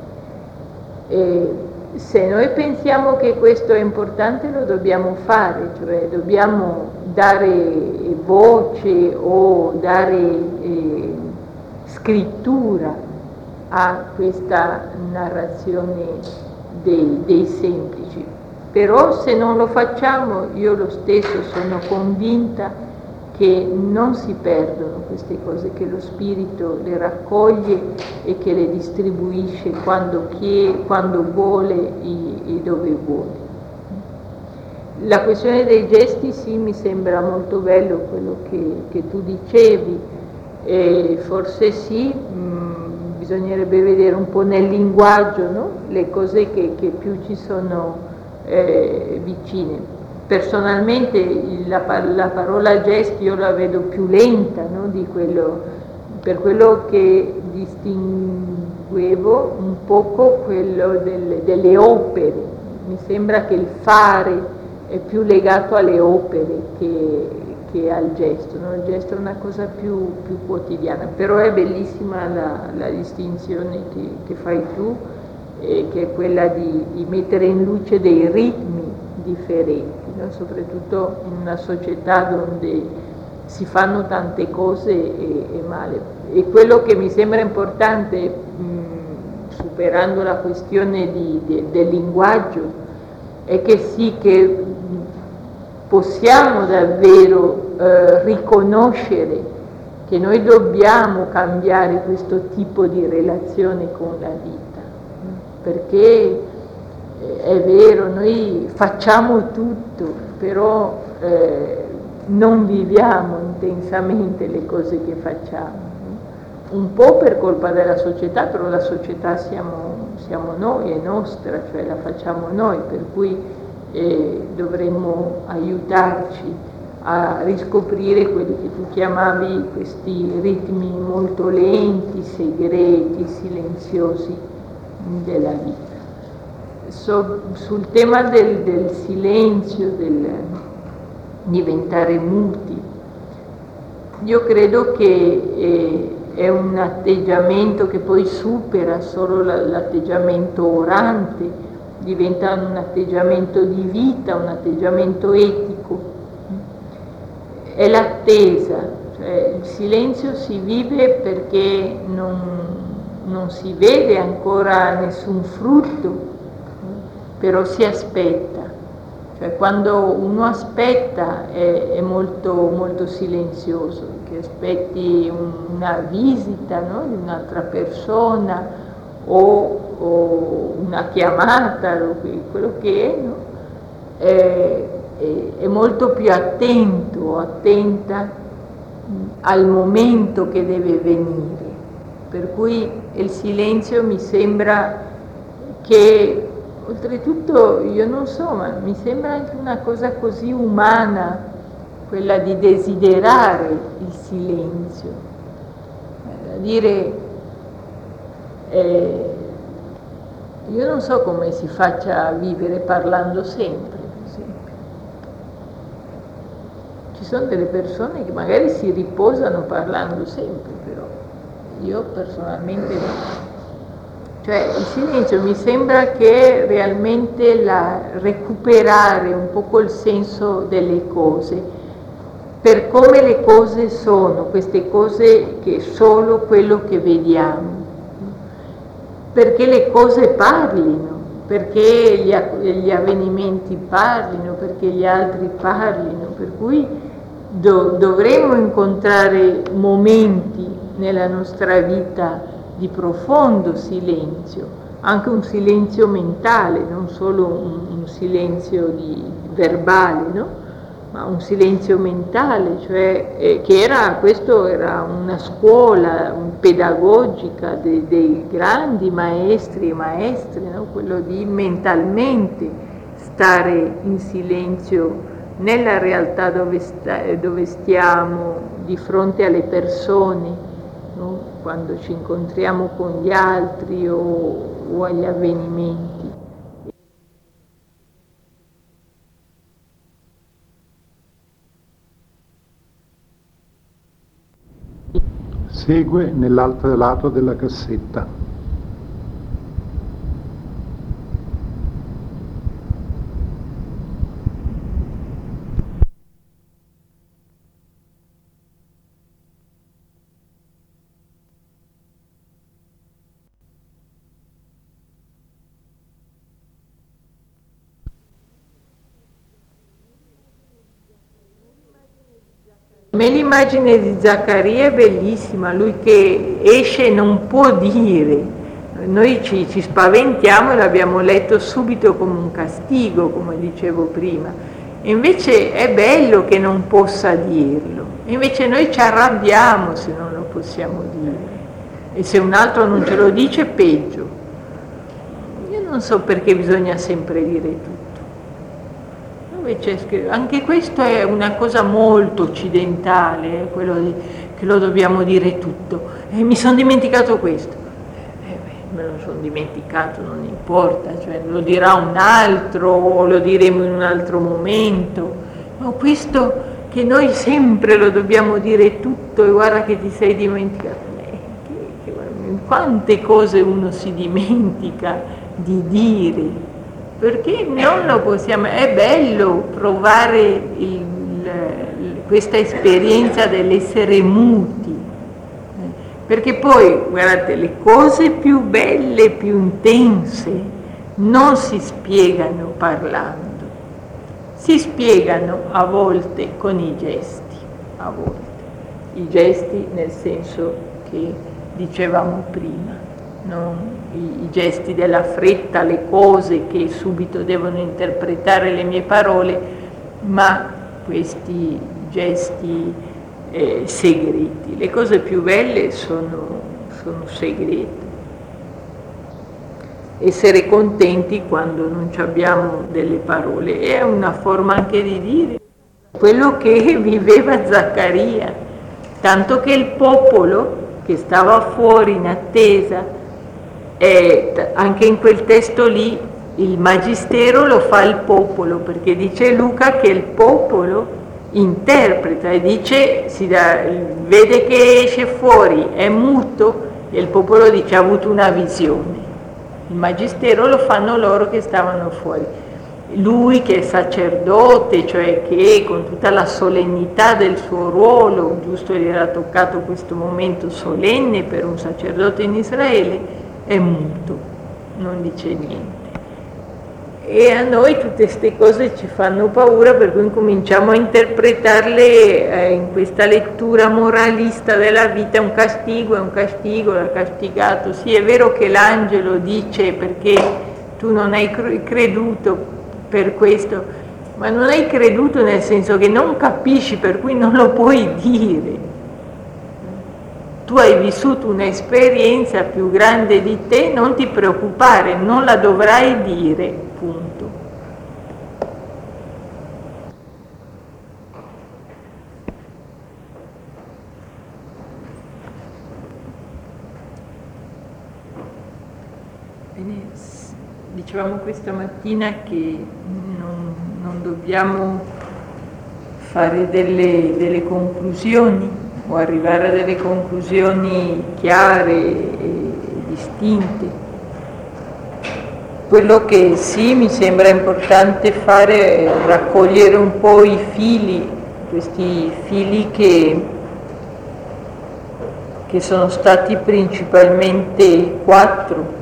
Se noi pensiamo che questo è importante, lo dobbiamo fare, cioè dobbiamo dare voce o dare scrittura a questa narrazione dei semplici. Però se non lo facciamo, io lo stesso sono convinta che non si perdono queste cose, che lo spirito le raccoglie e che le distribuisce quando vuole e dove vuole. La questione dei gesti, sì, mi sembra molto bello quello che tu dicevi, e forse sì, bisognerebbe vedere un po' nel linguaggio, no? Le cose che più ci sono vicine. personalmente la parola gesto io la vedo più lenta, no? Di quello, per quello che distinguevo un poco quello delle opere. Mi sembra che il fare è più legato alle opere che al gesto, no? Il gesto è una cosa più quotidiana, però è bellissima la distinzione che fai tu, che è quella di mettere in luce dei ritmi differenti, no? Soprattutto in una società dove si fanno tante cose e male. E quello che mi sembra importante, superando la questione del linguaggio, è che sì, che possiamo davvero riconoscere che noi dobbiamo cambiare questo tipo di relazione con la vita, perché è vero, noi facciamo tutto, però non viviamo intensamente le cose che facciamo, un po' per colpa della società, però la società siamo noi, è nostra, cioè la facciamo noi, per cui dovremmo aiutarci a riscoprire quelli che tu chiamavi questi ritmi molto lenti, segreti, silenziosi della vita. Sul tema del silenzio, del diventare muti, io credo che è un atteggiamento che poi supera solo l'atteggiamento orante, diventa un atteggiamento di vita, un atteggiamento etico. È l'attesa, cioè il silenzio si vive perché non si vede ancora nessun frutto, però si aspetta. Cioè quando uno aspetta è molto, molto silenzioso, che aspetti una visita, no? Di un'altra persona o una chiamata, quello che è, no? È molto più attento, attenta al momento che deve venire. Per cui il silenzio mi sembra che, oltretutto, io non so, ma mi sembra anche una cosa così umana, quella di desiderare il silenzio. Da dire, io non so come si faccia a vivere parlando sempre, per esempio. Ci sono delle persone che magari si riposano parlando sempre, però io personalmente no. Cioè il silenzio mi sembra che realmente recuperare un po' il senso delle cose, per come le cose sono, queste cose che solo quello che vediamo, perché le cose parlino, perché gli avvenimenti parlino, perché gli altri parlino, per cui dovremmo incontrare momenti nella nostra vita di profondo silenzio, anche un silenzio mentale, non solo un silenzio verbale, no? Ma un silenzio mentale, cioè questo era una scuola pedagogica dei grandi maestri e maestre, no? Quello di mentalmente stare in silenzio nella realtà dove stiamo, di fronte alle persone, no? Quando ci incontriamo con gli altri o agli avvenimenti. Segue nell'altro lato della cassetta. A me l'immagine di Zaccaria è bellissima, lui che esce e non può dire, noi ci spaventiamo e l'abbiamo letto subito come un castigo, come dicevo prima, e invece è bello che non possa dirlo, e invece noi ci arrabbiamo se non lo possiamo dire, e se un altro non ce lo dice peggio. Io non so perché bisogna sempre dire tutto. Dove c'è scritto? Anche questo è una cosa molto occidentale, che lo dobbiamo dire tutto. Mi sono dimenticato questo. Me lo sono dimenticato, non importa, cioè lo dirà un altro o lo diremo in un altro momento. Ma questo che noi sempre lo dobbiamo dire tutto e guarda che ti sei dimenticato. Quante cose uno si dimentica di dire, perché non lo possiamo, è bello provare questa esperienza dell'essere muti, perché poi, guardate, le cose più belle, più intense, non si spiegano parlando, si spiegano a volte con i gesti, a volte. I gesti nel senso che dicevamo prima, i gesti della fretta, le cose che subito devono interpretare le mie parole, ma questi gesti segreti. Le cose più belle sono segrete. Essere contenti quando non abbiamo delle parole è una forma anche di dire quello che viveva Zaccaria, tanto che il popolo che stava fuori in attesa, anche in quel testo lì il magistero lo fa il popolo, perché dice Luca che il popolo interpreta e dice, vede che esce fuori, è muto, e il popolo dice ha avuto una visione. Il magistero lo fanno loro che stavano fuori. Lui che è sacerdote, cioè che con tutta la solennità del suo ruolo, giusto gli era toccato questo momento solenne per un sacerdote in Israele, è muto, non dice niente. E a noi tutte queste cose ci fanno paura, per cui cominciamo a interpretarle in questa lettura moralista della vita. È un castigo, l'ha castigato. Sì, è vero che l'angelo dice perché tu non hai creduto per questo, ma non hai creduto nel senso che non capisci, per cui non lo puoi dire. Tu hai vissuto un'esperienza più grande di te, non ti preoccupare, non la dovrai dire, punto. Bene, dicevamo questa mattina che non dobbiamo fare delle conclusioni o arrivare a delle conclusioni chiare e distinte. Quello che sì mi sembra importante fare è raccogliere un po' i fili, questi fili che sono stati principalmente 4.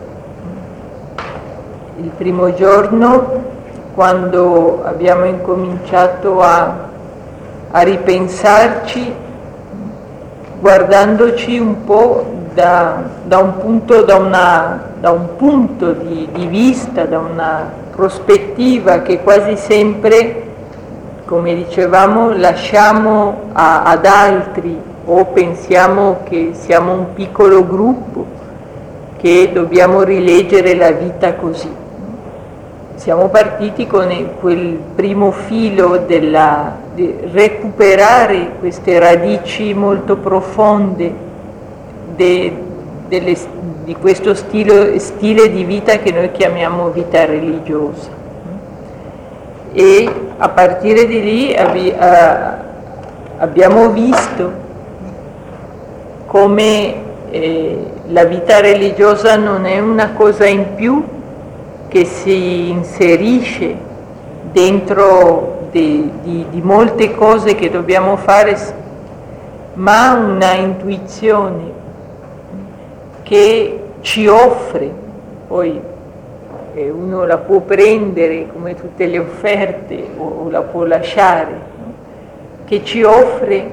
Il primo giorno, quando abbiamo incominciato a ripensarci, guardandoci un po' da un punto di vista, da una prospettiva che quasi sempre, come dicevamo, lasciamo ad altri, o pensiamo che siamo un piccolo gruppo, che dobbiamo rileggere la vita così. Siamo partiti con quel primo filo di recuperare queste radici molto profonde di questo stile di vita che noi chiamiamo vita religiosa. E a partire di lì abbiamo visto come la vita religiosa non è una cosa in più che si inserisce dentro di molte cose che dobbiamo fare, ma una intuizione che ci offre, poi uno la può prendere come tutte le offerte o la può lasciare, no? Che ci offre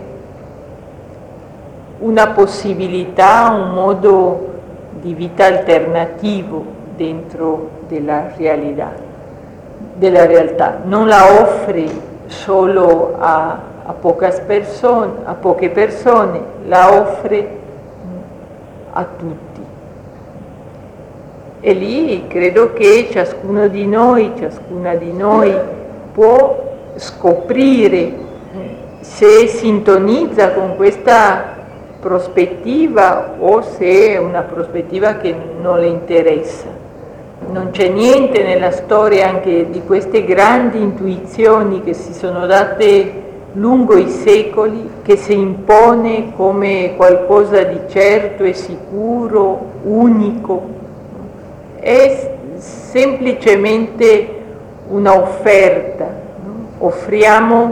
una possibilità, un modo di vita alternativo dentro della realtà. Non la offre solo a poche persone, la offre a tutti. E lì credo che ciascuna di noi può scoprire se sintonizza con questa prospettiva o se è una prospettiva che non le interessa. Non c'è niente nella storia anche di queste grandi intuizioni che si sono date lungo i secoli che si impone come qualcosa di certo e sicuro, unico. È semplicemente una offerta, no? Offriamo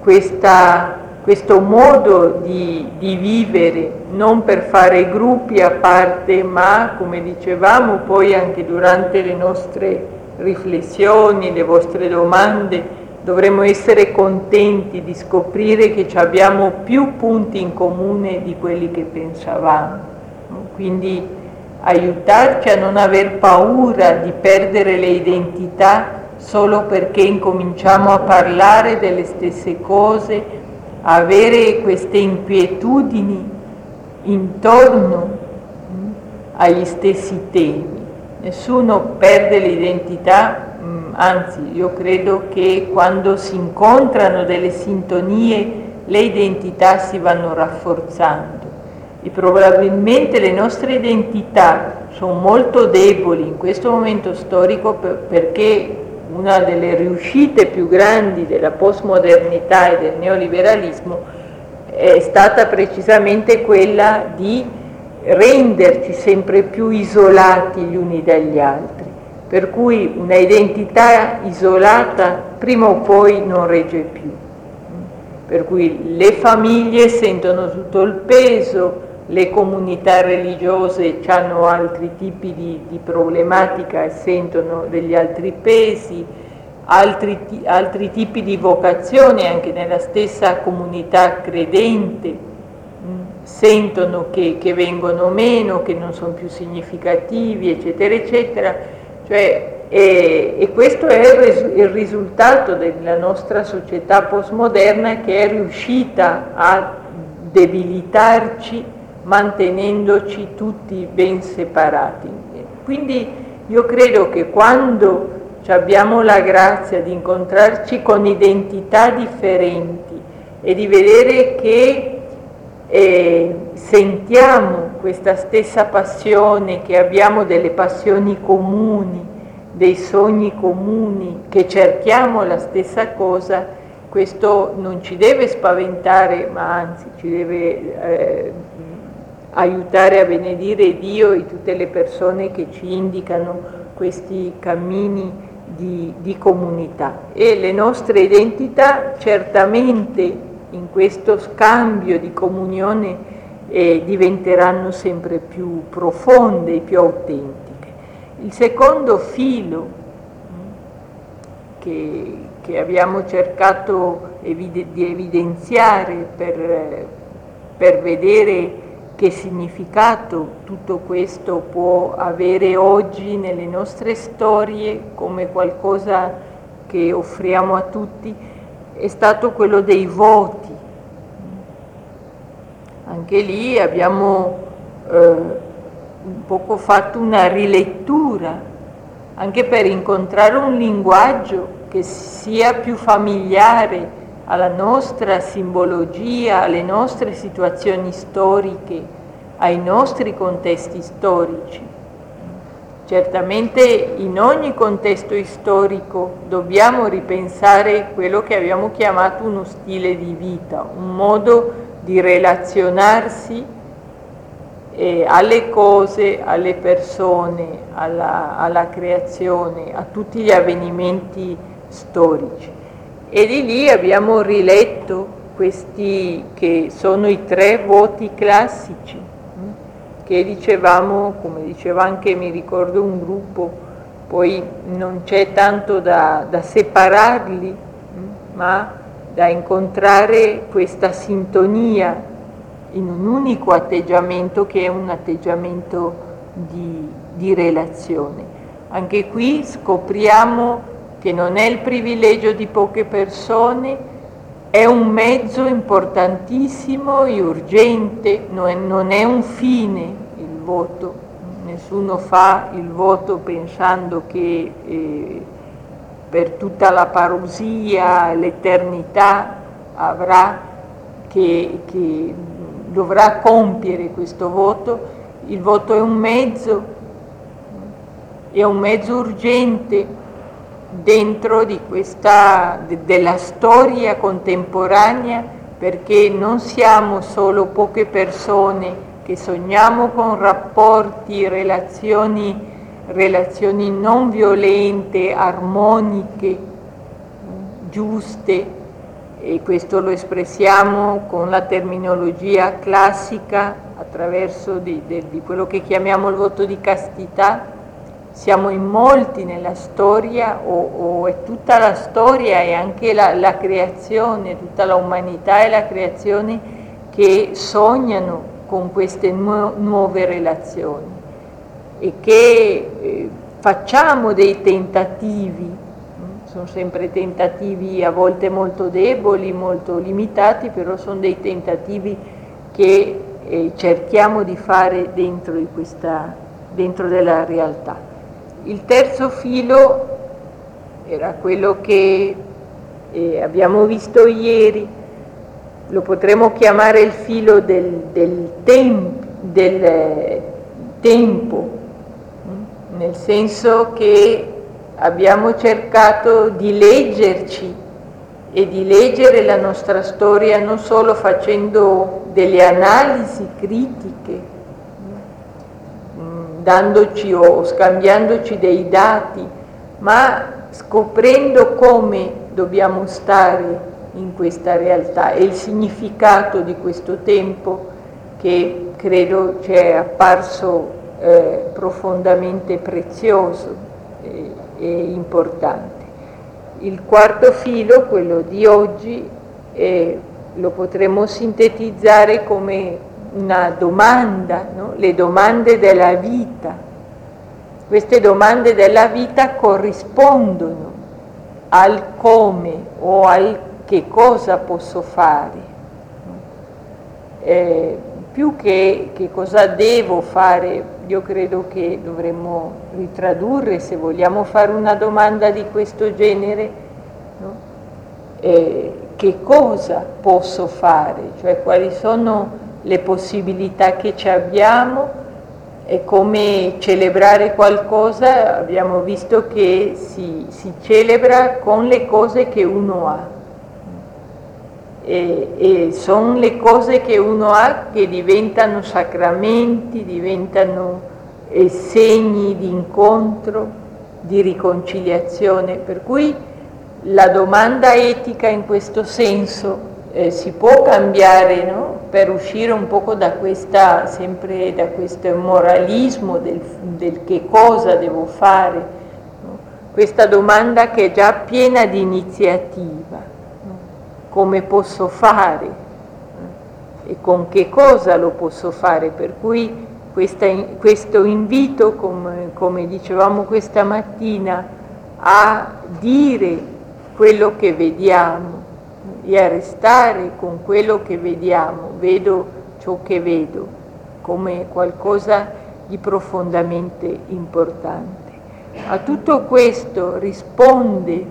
questo modo di vivere, non per fare gruppi a parte, ma come dicevamo poi anche durante le nostre riflessioni, le vostre domande, dovremmo essere contenti di scoprire che abbiamo più punti in comune di quelli che pensavamo, no? Quindi aiutarci a non aver paura di perdere le identità solo perché incominciamo a parlare delle stesse cose, a avere queste inquietudini intorno agli stessi temi. Nessuno perde l'identità, anzi io credo che quando si incontrano delle sintonie le identità si vanno rafforzando e probabilmente le nostre identità sono molto deboli in questo momento storico perché una delle riuscite più grandi della postmodernità e del neoliberalismo è stata precisamente quella di renderci sempre più isolati gli uni dagli altri, per cui una identità isolata prima o poi non regge più, per cui le famiglie sentono tutto il peso, le comunità religiose hanno altri tipi di problematica e sentono degli altri pesi, altri tipi di vocazione anche nella stessa comunità credente sentono che vengono meno, che non sono più significativi, eccetera, eccetera. E questo è il risultato della nostra società postmoderna che è riuscita a debilitarci mantenendoci tutti ben separati. Quindi io credo che quando abbiamo la grazia di incontrarci con identità differenti e di vedere che sentiamo questa stessa passione, che abbiamo delle passioni comuni, dei sogni comuni, che cerchiamo la stessa cosa, questo non ci deve spaventare, ma anzi ci deve aiutare a benedire Dio e tutte le persone che ci indicano questi cammini di comunità. E le nostre identità certamente in questo scambio di comunione diventeranno sempre più profonde e più autentiche. Il secondo filo che abbiamo cercato di evidenziare per vedere che significato tutto questo può avere oggi nelle nostre storie come qualcosa che offriamo a tutti, è stato quello dei voti. Anche lì abbiamo un poco fatto una rilettura, anche per incontrare un linguaggio che sia più familiare alla nostra simbologia, alle nostre situazioni storiche, ai nostri contesti storici. Certamente in ogni contesto storico dobbiamo ripensare quello che abbiamo chiamato uno stile di vita, un modo di relazionarsi alle cose, alle persone, alla creazione, a tutti gli avvenimenti storici. E di lì abbiamo riletto questi che sono i 3 voti classici, che dicevamo, come diceva anche, mi ricordo un gruppo, poi non c'è tanto da separarli, ma da incontrare questa sintonia in un unico atteggiamento che è un atteggiamento di relazione. Anche qui scopriamo che non è il privilegio di poche persone, è un mezzo importantissimo e urgente, non è un fine il voto, nessuno fa il voto pensando che per tutta la parousia, l'eternità avrà, che dovrà compiere questo voto. Il voto è un mezzo urgente dentro di della storia contemporanea, perché non siamo solo poche persone che sogniamo con rapporti, relazioni non violente, armoniche, giuste, e questo lo espressiamo con la terminologia classica attraverso di quello che chiamiamo il voto di castità. Siamo in molti nella storia, o è tutta la storia e anche la creazione, tutta la umanità e la creazione che sognano con queste nuove relazioni e che facciamo dei tentativi, sono sempre tentativi a volte molto deboli, molto limitati, però sono dei tentativi che cerchiamo di fare dentro della realtà. Il terzo filo era quello che abbiamo visto ieri, lo potremmo chiamare il filo del tempo, nel senso che abbiamo cercato di leggerci e di leggere la nostra storia non solo facendo delle analisi critiche, dandoci o scambiandoci dei dati, ma scoprendo come dobbiamo stare in questa realtà e il significato di questo tempo che credo ci è apparso profondamente prezioso e importante. Il quarto filo, quello di oggi, lo potremmo sintetizzare come una domanda, no? Le domande della vita. Queste domande della vita corrispondono al come o al che cosa posso fare, più che cosa devo fare. Io credo che dovremmo ritradurre, se vogliamo fare una domanda di questo genere, no? Che cosa posso fare, cioè quali sono le possibilità che ci abbiamo e come celebrare qualcosa. Abbiamo visto che si celebra con le cose che uno ha e sono le cose che uno ha che diventano sacramenti, diventano segni di incontro, di riconciliazione, per cui la domanda etica in questo senso si può cambiare, no? Per uscire un poco sempre da questo moralismo del che cosa devo fare, no? Questa domanda che è già piena di iniziativa, no? Come posso fare e con che cosa lo posso fare, per cui questo invito, come dicevamo questa mattina, a dire quello che vediamo e a restare con quello che vediamo. Vedo ciò che vedo come qualcosa di profondamente importante. A tutto questo risponde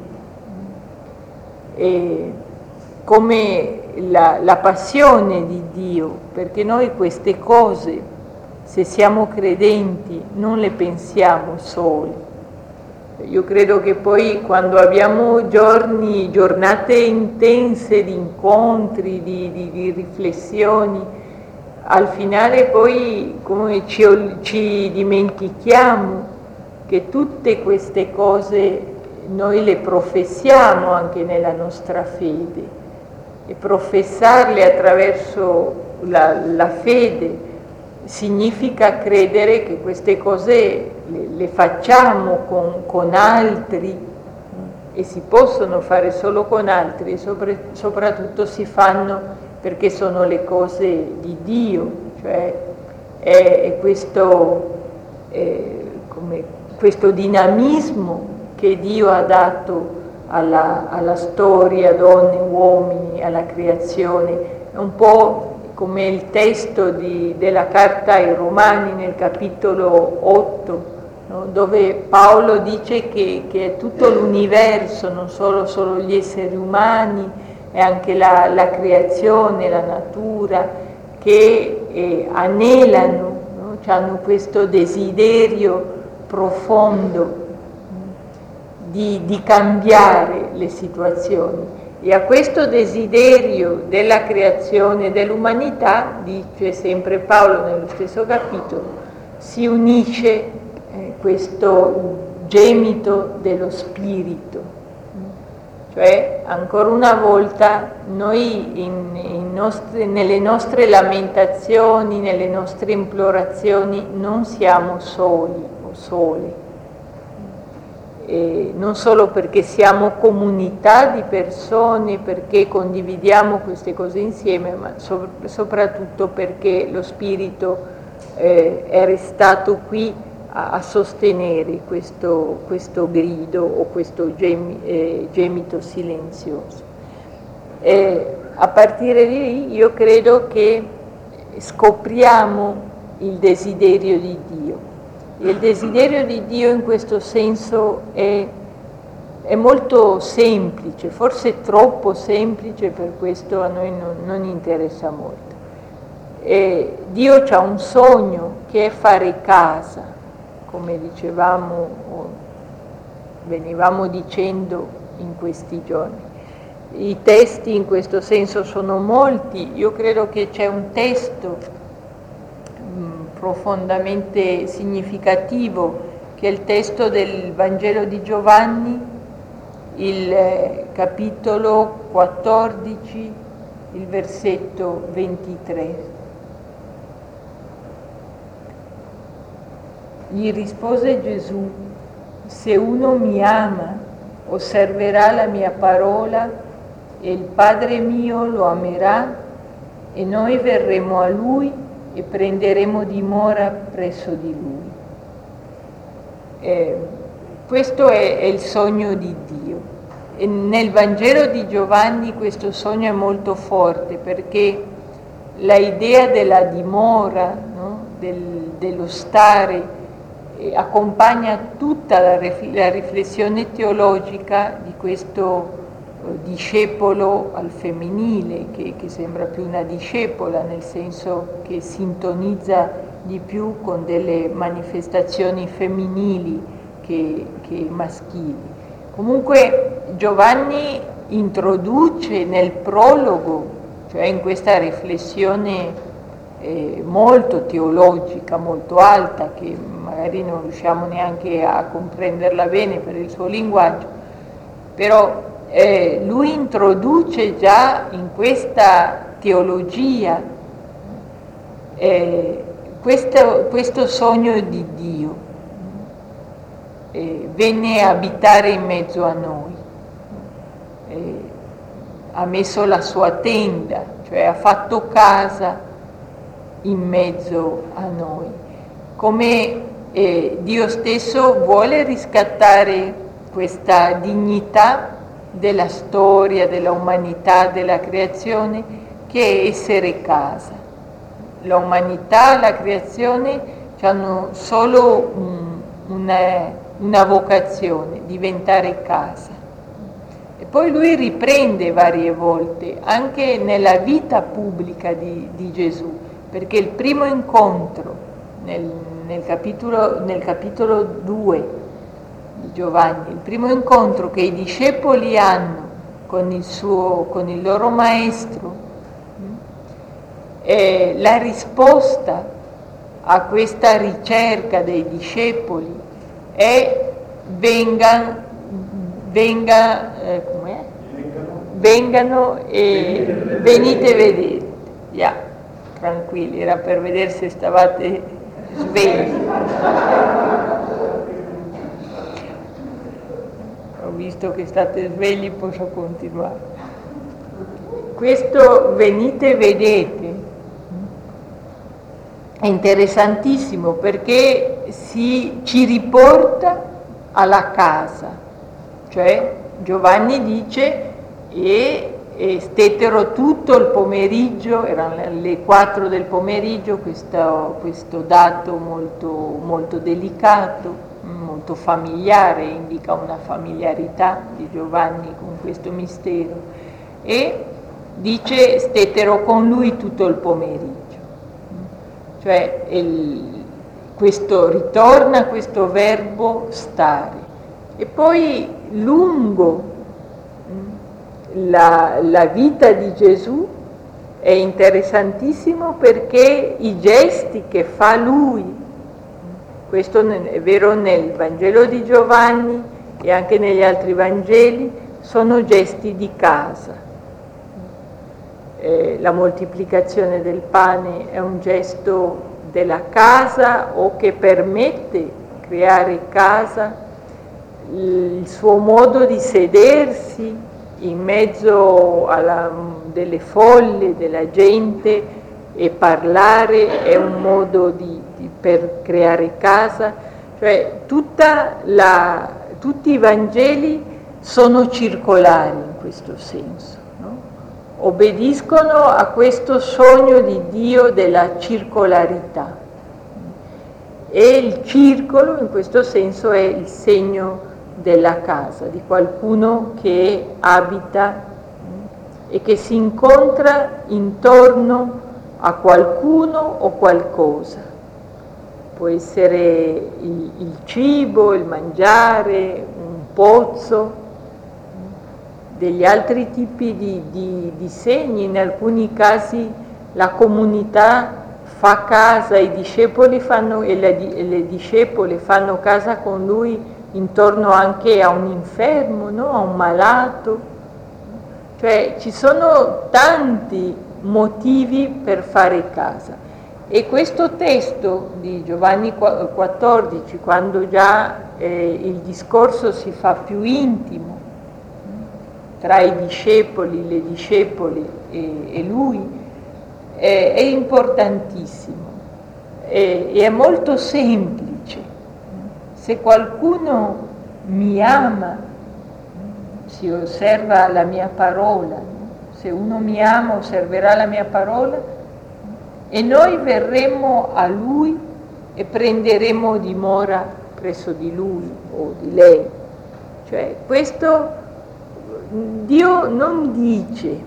come la passione di Dio, perché noi queste cose, se siamo credenti, non le pensiamo soli. Io credo che poi quando abbiamo giornate intense di incontri, di riflessioni, al finale poi come ci dimentichiamo che tutte queste cose noi le professiamo anche nella nostra fede, e professarle attraverso la fede significa credere che queste cose le facciamo con altri, e si possono fare solo con altri, e soprattutto si fanno perché sono le cose di Dio, cioè è questo dinamismo che Dio ha dato alla storia, donne, uomini, alla creazione. È un po' come il testo della carta ai Romani nel capitolo 8, no? Dove Paolo dice che è tutto l'universo, non solo gli esseri umani, è anche la creazione, la natura, che anelano, no? Hanno questo desiderio profondo di cambiare le situazioni. E a questo desiderio della creazione dell'umanità, dice sempre Paolo nello stesso capitolo, si unisce questo gemito dello spirito. Cioè, ancora una volta, noi nelle nostre lamentazioni, nelle nostre implorazioni, non siamo soli o sole. Non solo perché siamo comunità di persone, perché condividiamo queste cose insieme, ma soprattutto perché lo Spirito è restato qui a sostenere questo grido o questo gemito silenzioso. A partire di lì io credo che scopriamo il desiderio di Dio. E il desiderio di Dio in questo senso è molto semplice, forse troppo semplice, per questo a noi non interessa molto. Dio ha un sogno che è fare casa, come dicevamo o venivamo dicendo in questi giorni. I testi in questo senso sono molti. Io credo che c'è un testo profondamente significativo, che è il testo del Vangelo di Giovanni, il capitolo 14, il versetto 23. Gli rispose Gesù: se uno mi ama, osserverà la mia parola, e il Padre mio lo amerà, e noi verremo a lui e prenderemo dimora presso di lui. Questo è il sogno di Dio. E nel Vangelo di Giovanni questo sogno è molto forte, perché la idea della dimora, no? dello stare, accompagna tutta la riflessione teologica di questo discepolo al femminile, che sembra più una discepola, nel senso che sintonizza di più con delle manifestazioni femminili che maschili. Comunque Giovanni introduce nel prologo, cioè in questa riflessione molto teologica, molto alta, che magari non riusciamo neanche a comprenderla bene per il suo linguaggio, però lui introduce già in questa teologia questo sogno di Dio. Venne a abitare in mezzo a noi, ha messo la sua tenda, cioè ha fatto casa in mezzo a noi, come Dio stesso vuole riscattare questa dignità della storia, della umanità, della creazione, che è essere casa. L'umanità e la creazione hanno solo una vocazione: diventare casa. E poi lui riprende varie volte, anche nella vita pubblica di Gesù, perché il primo incontro nel capitolo 2 di Giovanni, il primo incontro che i discepoli hanno con il loro maestro, la risposta a questa ricerca dei discepoli è vengano e venite vedete. Tranquilli, era per vedere se stavate svegli. Ho visto che state svegli, posso continuare. Questo venite vedete è interessantissimo, perché ci riporta alla casa. Cioè Giovanni dice e stettero tutto il pomeriggio, erano le 4 del pomeriggio, questo dato molto, molto delicato, molto familiare, indica una familiarità di Giovanni con questo mistero, e dice stettero con lui tutto il pomeriggio, cioè ritorna questo verbo stare. E poi lungo la vita di Gesù è interessantissimo, perché i gesti che fa lui, questo è vero nel Vangelo di Giovanni e anche negli altri Vangeli, sono gesti di casa. La moltiplicazione del pane è un gesto della casa, o che permette creare casa. Il suo modo di sedersi in mezzo delle folle, della gente, e parlare è un modo per creare casa. Cioè tutti i Vangeli sono circolari in questo senso, no? Obbediscono a questo sogno di Dio della circolarità, e il circolo in questo senso è il segno della casa, di qualcuno che abita e che si incontra intorno a qualcuno o qualcosa. Può essere il cibo, il mangiare, un pozzo, degli altri tipi di segni. In alcuni casi la comunità fa casa, i discepoli le discepole fanno casa con lui intorno anche a un infermo, no? A un malato. Cioè ci sono tanti motivi per fare casa. E questo testo di Giovanni 14, quando già il discorso si fa più intimo tra i discepoli, le discepole e lui, è importantissimo e è molto semplice. Se qualcuno mi ama, si osserva la mia parola. Se uno mi ama, osserverà la mia parola, e noi verremo a lui e prenderemo dimora presso di lui o di lei. Cioè questo Dio non dice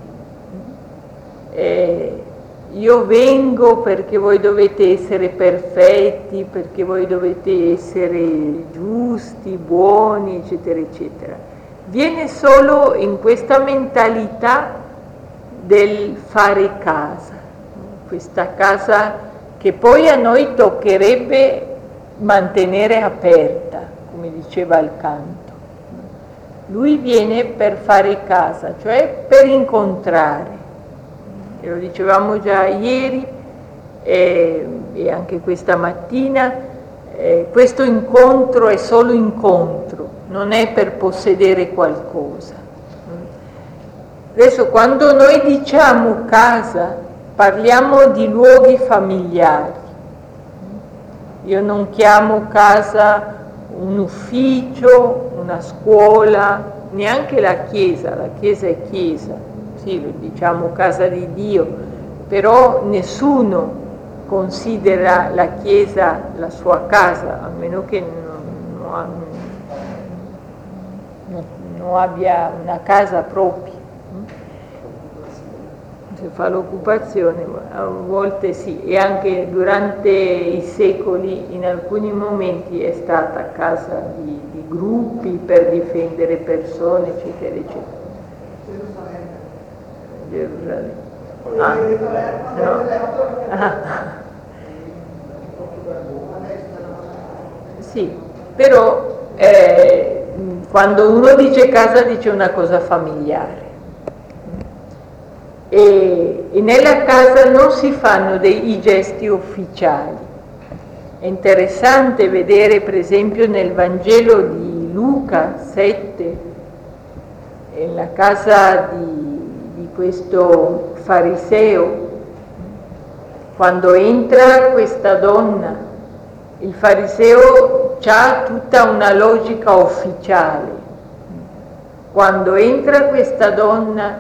io vengo perché voi dovete essere perfetti, perché voi dovete essere giusti, buoni, eccetera, eccetera. Viene solo in questa mentalità del fare casa, questa casa che poi a noi toccherebbe mantenere aperta, come diceva il canto. Lui viene per fare casa, cioè per incontrare. E lo dicevamo già ieri e anche questa mattina, questo incontro è solo incontro, non è per possedere qualcosa. Adesso quando noi diciamo casa, parliamo di luoghi familiari. Io non chiamo casa un ufficio, una scuola, neanche la chiesa è chiesa. Sì, lo diciamo casa di Dio, però nessuno considera la Chiesa la sua casa, a meno che non abbia una casa propria. Se fa l'occupazione, a volte sì, e anche durante i secoli in alcuni momenti è stata casa di gruppi per difendere persone, eccetera, eccetera. Gerusalemme. No. Sì, però quando uno dice casa dice una cosa familiare, e nella casa non si fanno dei gesti ufficiali. È interessante vedere per esempio nel Vangelo di Luca 7, nella casa di questo fariseo, quando entra questa donna, il fariseo ha tutta una logica ufficiale. Quando entra questa donna,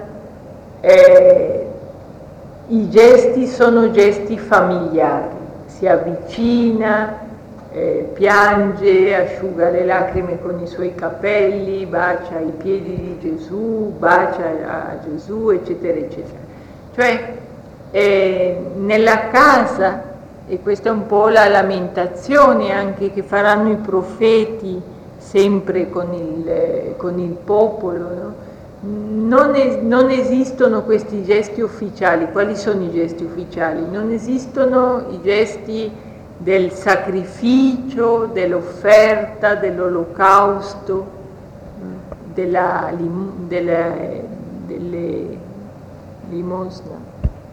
i gesti sono gesti familiari, si avvicina, piange, asciuga le lacrime con i suoi capelli, bacia i piedi di Gesù, bacia a Gesù, eccetera, eccetera. Cioè, nella casa, e questa è un po' la lamentazione anche che faranno i profeti sempre con il popolo, no? Non esistono questi gesti ufficiali. Quali sono i gesti ufficiali? Non esistono i gesti del sacrificio, dell'offerta, dell'olocausto, delle limosna.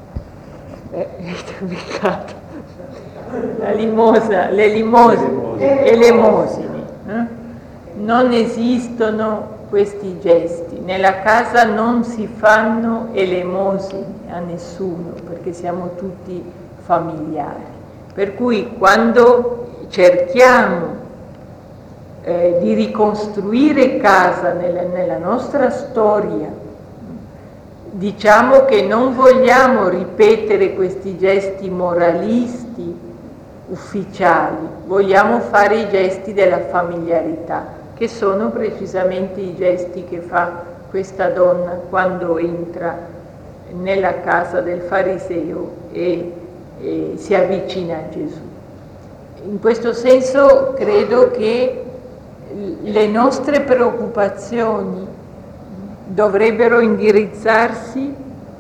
La limosna, le limosine e le elemosine. Non esistono questi gesti. Nella casa non si fanno elemosine a nessuno, perché siamo tutti familiari. Per cui quando cerchiamo di ricostruire casa nella nostra storia, diciamo che non vogliamo ripetere questi gesti moralisti ufficiali, vogliamo fare i gesti della familiarità, che sono precisamente i gesti che fa questa donna quando entra nella casa del fariseo e si avvicina a Gesù. In questo senso credo che le nostre preoccupazioni dovrebbero indirizzarsi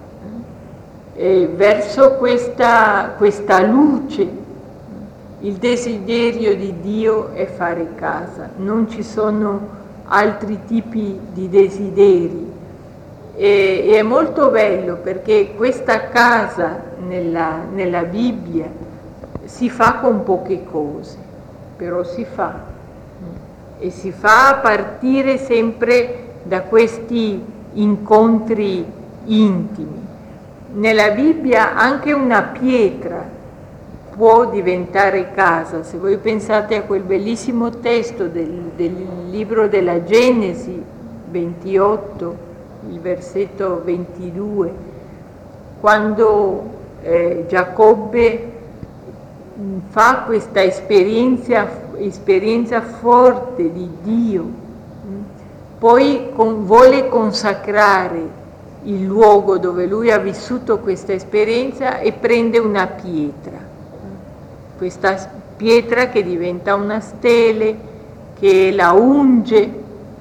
verso questa luce. Il desiderio di Dio è fare casa, non ci sono altri tipi di desideri. E è molto bello perché questa casa nella Bibbia si fa con poche cose, però si fa. E si fa a partire sempre da questi incontri intimi. Nella Bibbia anche una pietra può diventare casa. Se voi pensate a quel bellissimo testo del libro della Genesi 28, il versetto 22, quando Giacobbe fa questa esperienza forte di Dio, poi vuole consacrare il luogo dove lui ha vissuto questa esperienza e prende una pietra. Questa pietra che diventa una stele, che la unge,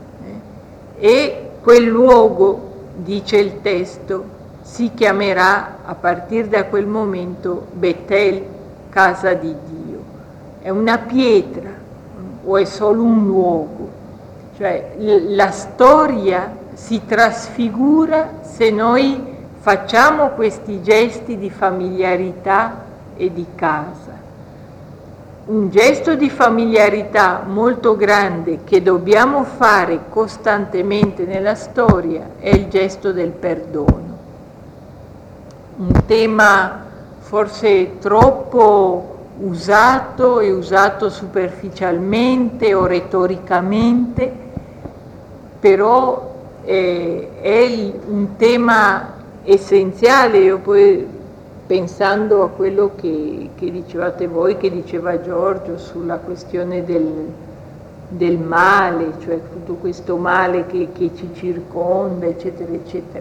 e quel luogo, dice il testo, si chiamerà a partire da quel momento Betel, casa di Dio. È una pietra o è solo un luogo? Cioè la storia si trasfigura se noi facciamo questi gesti di familiarità e di casa. Un gesto di familiarità molto grande che dobbiamo fare costantemente nella storia è il gesto del perdono. Un tema forse troppo usato e usato superficialmente o retoricamente, però è un tema essenziale. Io poi, pensando a quello che dicevate voi, che diceva Giorgio sulla questione del male, cioè tutto questo male che ci circonda, eccetera, eccetera,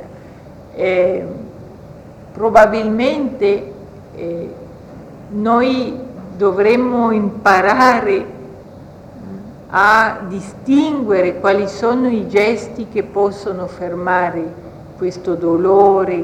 probabilmente noi dovremmo imparare a distinguere quali sono i gesti che possono fermare questo dolore,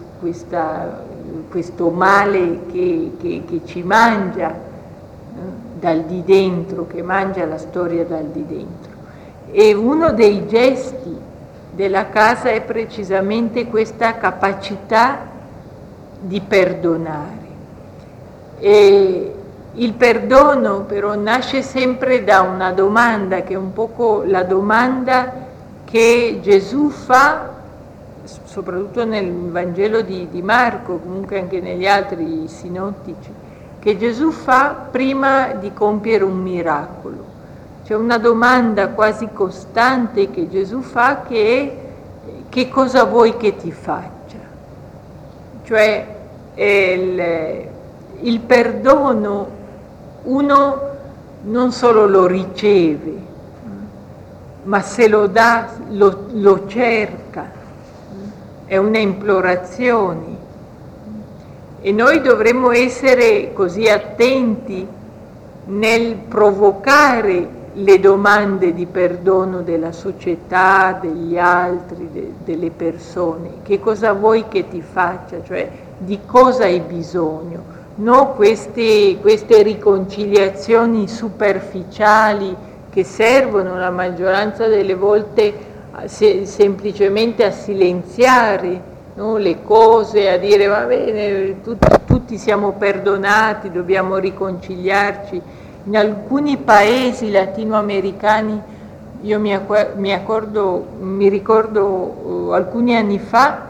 questo male che ci mangia dal di dentro, che mangia la storia dal di dentro. E uno dei gesti della casa è precisamente questa capacità di perdonare. E il perdono però nasce sempre da una domanda, che è un poco la domanda che Gesù fa, soprattutto nel Vangelo di Marco, comunque anche negli altri sinottici, che Gesù fa prima di compiere un miracolo. C'è una domanda quasi costante che Gesù fa, che è: che cosa vuoi che ti faccia? Cioè il perdono, uno non solo lo riceve, ma se lo dà, lo cerca, è un'implorazione. E noi dovremmo essere così attenti nel provocare le domande di perdono della società, degli altri, delle persone. Che cosa vuoi che ti faccia? Cioè, di cosa hai bisogno? No queste riconciliazioni superficiali che servono la maggioranza delle volte semplicemente a silenziare, no, le cose, a dire va bene, tutti siamo perdonati, dobbiamo riconciliarci. In alcuni paesi latinoamericani, io mi ricordo alcuni anni fa,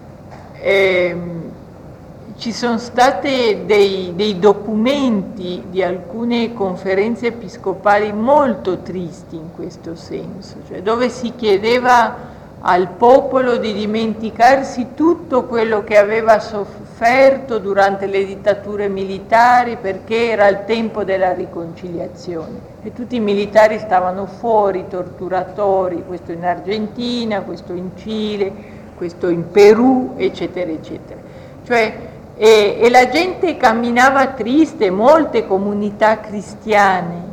ci sono stati dei documenti di alcune conferenze episcopali molto tristi in questo senso, cioè dove si chiedeva al popolo di dimenticarsi tutto quello che aveva sofferto durante le dittature militari, perché era il tempo della riconciliazione e tutti i militari stavano fuori, torturatori, questo in Argentina, questo in Cile, questo in Perù, eccetera, eccetera. Cioè, e la gente camminava triste, molte comunità cristiane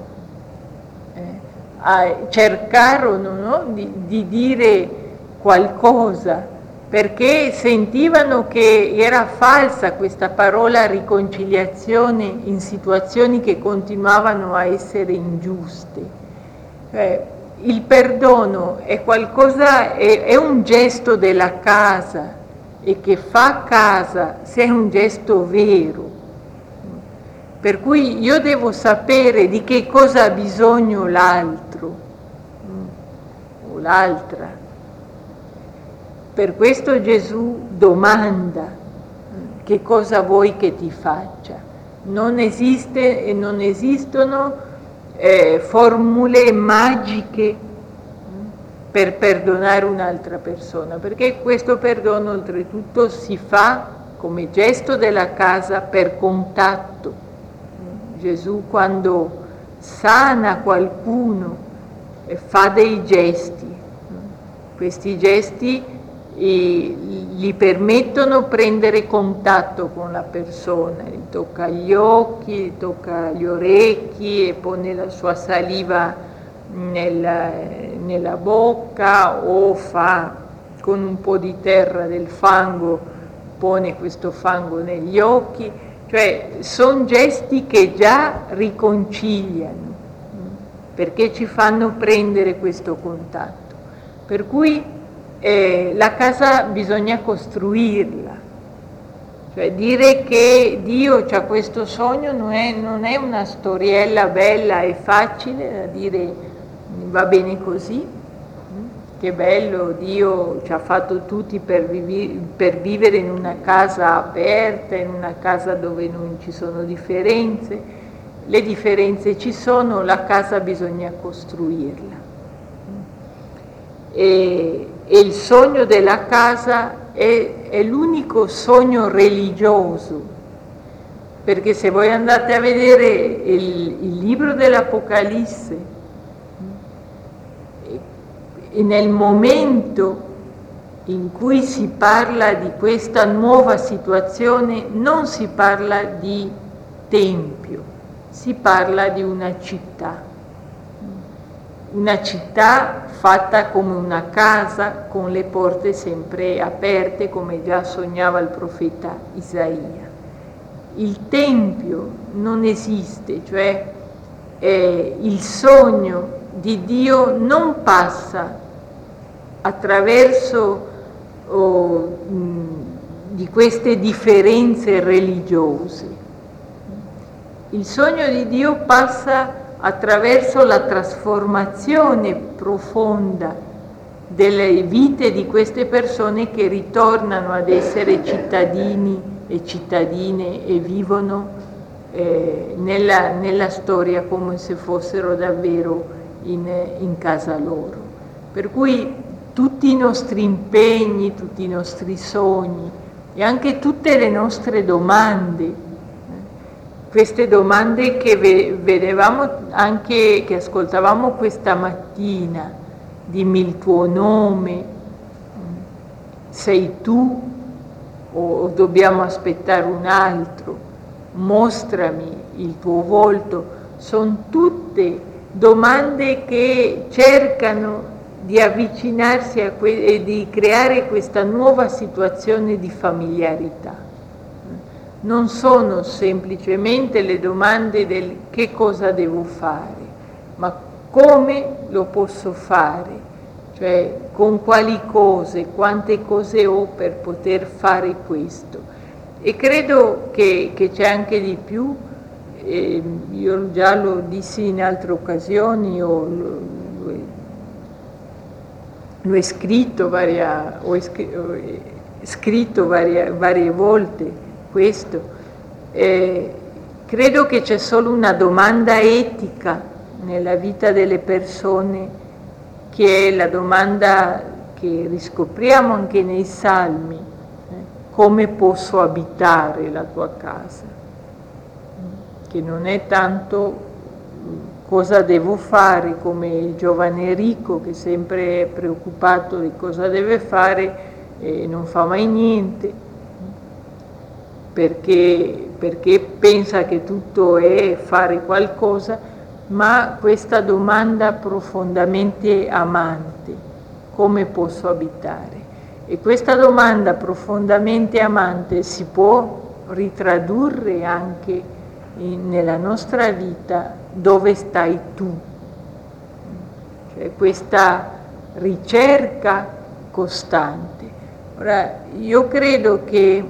cercarono, no, di dire qualcosa, perché sentivano che era falsa questa parola riconciliazione in situazioni che continuavano a essere ingiuste. Il perdono è qualcosa, è un gesto della casa, e che fa casa se è un gesto vero. Per cui io devo sapere di che cosa ha bisogno l'altro o l'altra. Per questo Gesù domanda: che cosa vuoi che ti faccia? Non esiste e non esistono formule magiche per perdonare un'altra persona, perché questo perdono oltretutto si fa come gesto della casa per contatto. Gesù quando sana qualcuno fa dei gesti, questi gesti gli permettono di prendere contatto con la persona, gli tocca gli occhi, gli tocca gli orecchi e pone la sua saliva nella bocca, o fa con un po' di terra del fango, pone questo fango negli occhi, cioè sono gesti che già riconciliano, perché ci fanno prendere questo contatto. Per cui la casa bisogna costruirla, cioè dire che Dio ha questo sogno non è una storiella bella e facile da dire va bene così, che bello, Dio ci ha fatto tutti per vivere in una casa aperta, in una casa dove non ci sono differenze. Le differenze ci sono, la casa bisogna costruirla. E il sogno della casa è l'unico sogno religioso, perché se voi andate a vedere il libro dell'Apocalisse, e nel momento in cui si parla di questa nuova situazione non si parla di tempio, si parla di una città fatta come una casa con le porte sempre aperte, come già sognava il profeta Isaia. Il tempio non esiste, cioè il sogno di Dio non passa attraverso di queste differenze religiose. Il sogno di Dio passa attraverso la trasformazione profonda delle vite di queste persone che ritornano ad essere cittadini e cittadine e vivono nella storia come se fossero davvero in casa loro. Per cui tutti i nostri impegni, tutti i nostri sogni e anche tutte le nostre domande queste domande che vedevamo anche, che ascoltavamo questa mattina, dimmi il tuo nome, sei tu o dobbiamo aspettare un altro, mostrami il tuo volto, sono tutte domande che cercano di avvicinarsi e di creare questa nuova situazione di familiarità. Non sono semplicemente le domande del che cosa devo fare, ma come lo posso fare, cioè con quali cose, quante cose ho per poter fare questo. E credo che c'è anche di più, io già lo dissi in altre occasioni, l'ho scritto varie volte questo. Credo che c'è solo una domanda etica nella vita delle persone, che è la domanda che riscopriamo anche nei Salmi: come posso abitare la tua casa? Che non è tanto cosa devo fare, come il giovane ricco che sempre è preoccupato di cosa deve fare e non fa mai niente, perché pensa che tutto è fare qualcosa, ma questa domanda profondamente amante: come posso abitare? E questa domanda profondamente amante si può ritradurre anche nella nostra vita: dove stai tu? Cioè questa ricerca costante. Ora, io credo che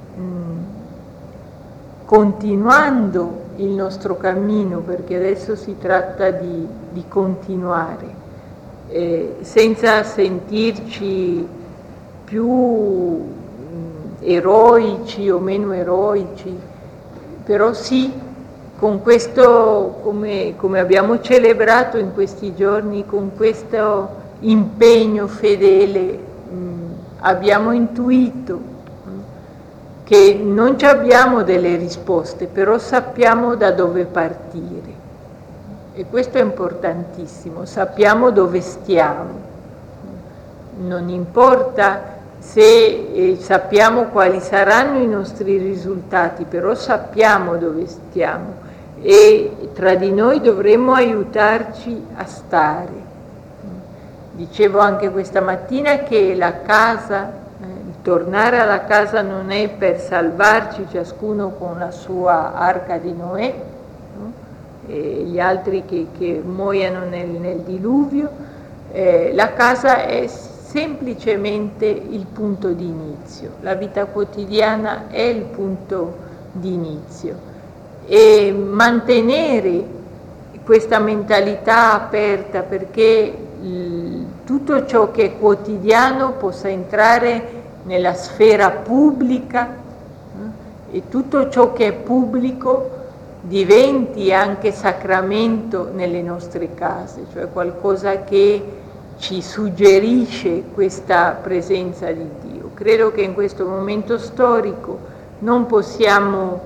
continuando il nostro cammino, perché adesso si tratta di continuare, senza sentirci più eroici o meno eroici, però sì, con questo, come abbiamo celebrato in questi giorni, con questo impegno fedele, abbiamo intuito che non ci abbiamo delle risposte, però sappiamo da dove partire. E questo è importantissimo, sappiamo dove stiamo. Non importa se sappiamo quali saranno i nostri risultati, però sappiamo dove stiamo e tra di noi dovremmo aiutarci a stare. Dicevo anche questa mattina che la casa, tornare alla casa non è per salvarci ciascuno con la sua arca di Noè, no? E gli altri che muoiano nel diluvio. La casa è semplicemente il punto di inizio, la vita quotidiana è il punto di inizio, e mantenere questa mentalità aperta perché tutto ciò che è quotidiano possa entrare nella sfera pubblica, e tutto ciò che è pubblico diventi anche sacramento nelle nostre case, cioè qualcosa che ci suggerisce questa presenza di Dio. Credo che in questo momento storico non possiamo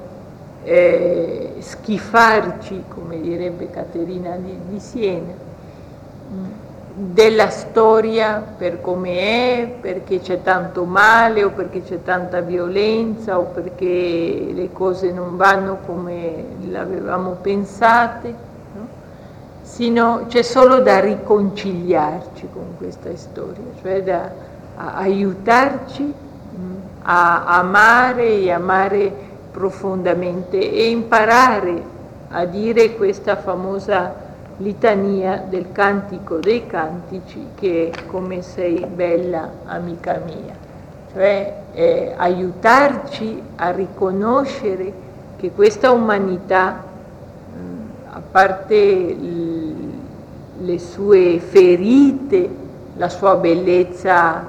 schifarci, come direbbe Caterina di Siena, della storia per come è, perché c'è tanto male o perché c'è tanta violenza o perché le cose non vanno come l'avevamo pensate, no? Sino c'è solo da riconciliarci con questa storia, cioè da aiutarci a amare e amare profondamente e imparare a dire questa famosa litania del Cantico dei Cantici, che è come sei bella amica mia, cioè aiutarci a riconoscere che questa umanità, a parte le sue ferite, la sua bellezza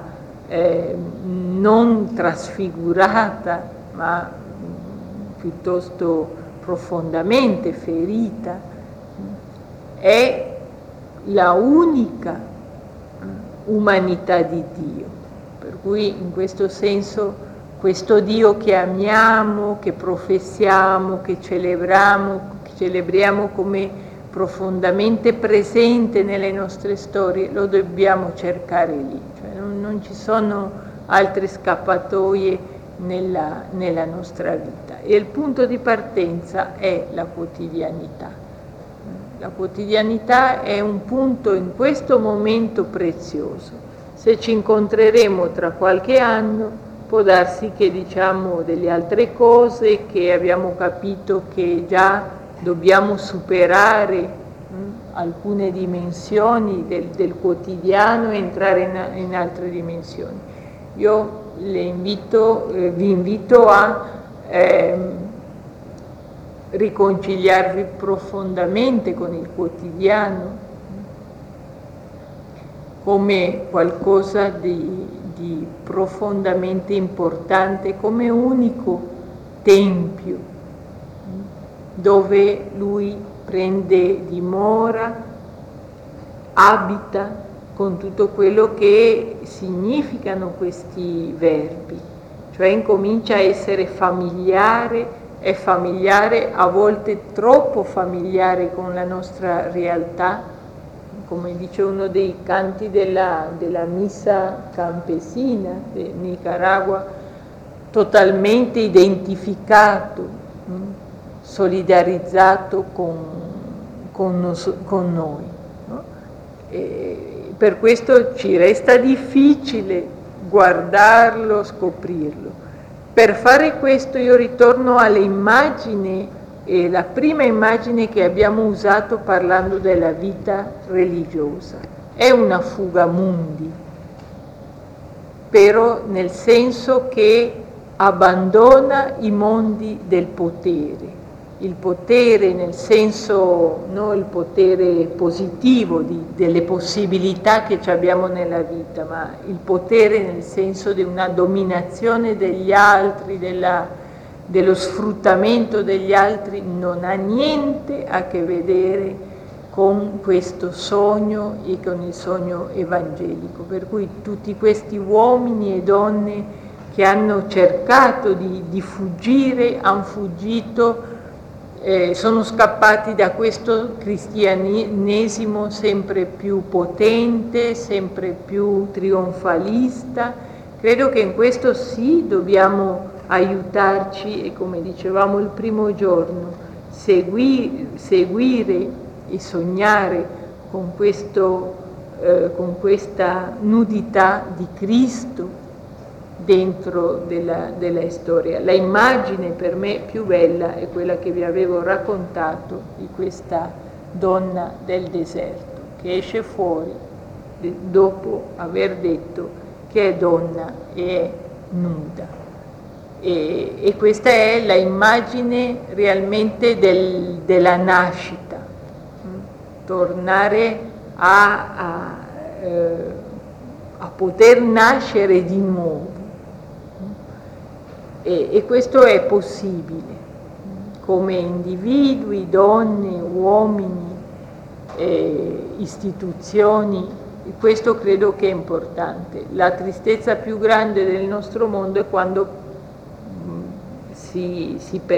non trasfigurata, ma piuttosto profondamente ferita, è la unica umanità di Dio, per cui in questo senso questo Dio che amiamo, che professiamo, che celebriamo come profondamente presente nelle nostre storie, lo dobbiamo cercare lì, cioè non ci sono altre scappatoie nella nostra vita. E il punto di partenza è la quotidianità. La quotidianità è un punto in questo momento prezioso. Se ci incontreremo tra qualche anno, può darsi che diciamo delle altre cose, che abbiamo capito che già dobbiamo superare alcune dimensioni del quotidiano e entrare in altre dimensioni. Io vi invito a riconciliarvi profondamente con il quotidiano come qualcosa di profondamente importante, come unico tempio dove lui prende dimora, abita con tutto quello che significano questi verbi, cioè incomincia a essere familiare, è familiare, a volte troppo familiare con la nostra realtà, come dice uno dei canti della missa campesina di Nicaragua, totalmente identificato, solidarizzato con noi. No? Per questo ci resta difficile guardarlo, scoprirlo. Per fare questo io ritorno alle immagini, e la prima immagine che abbiamo usato parlando della vita religiosa. È una fuga mundi, però nel senso che abbandona i mondi del potere. Il potere nel senso, non il potere positivo delle possibilità che abbiamo nella vita, ma il potere nel senso di una dominazione degli altri, dello sfruttamento degli altri, non ha niente a che vedere con questo sogno e con il sogno evangelico. Per cui tutti questi uomini e donne che hanno cercato di fuggire, hanno fuggito, sono scappati da questo cristianesimo sempre più potente, sempre più trionfalista. Credo che in questo sì dobbiamo aiutarci e, come dicevamo il primo giorno, seguire e sognare con questa nudità di Cristo dentro della storia. La immagine per me più bella è quella che vi avevo raccontato di questa donna del deserto che esce fuori dopo aver detto che è donna e è nuda. E questa è la immagine realmente della nascita, tornare a poter nascere di nuovo. E questo è possibile, come individui, donne, uomini, istituzioni, questo credo che è importante. La tristezza più grande del nostro mondo è quando si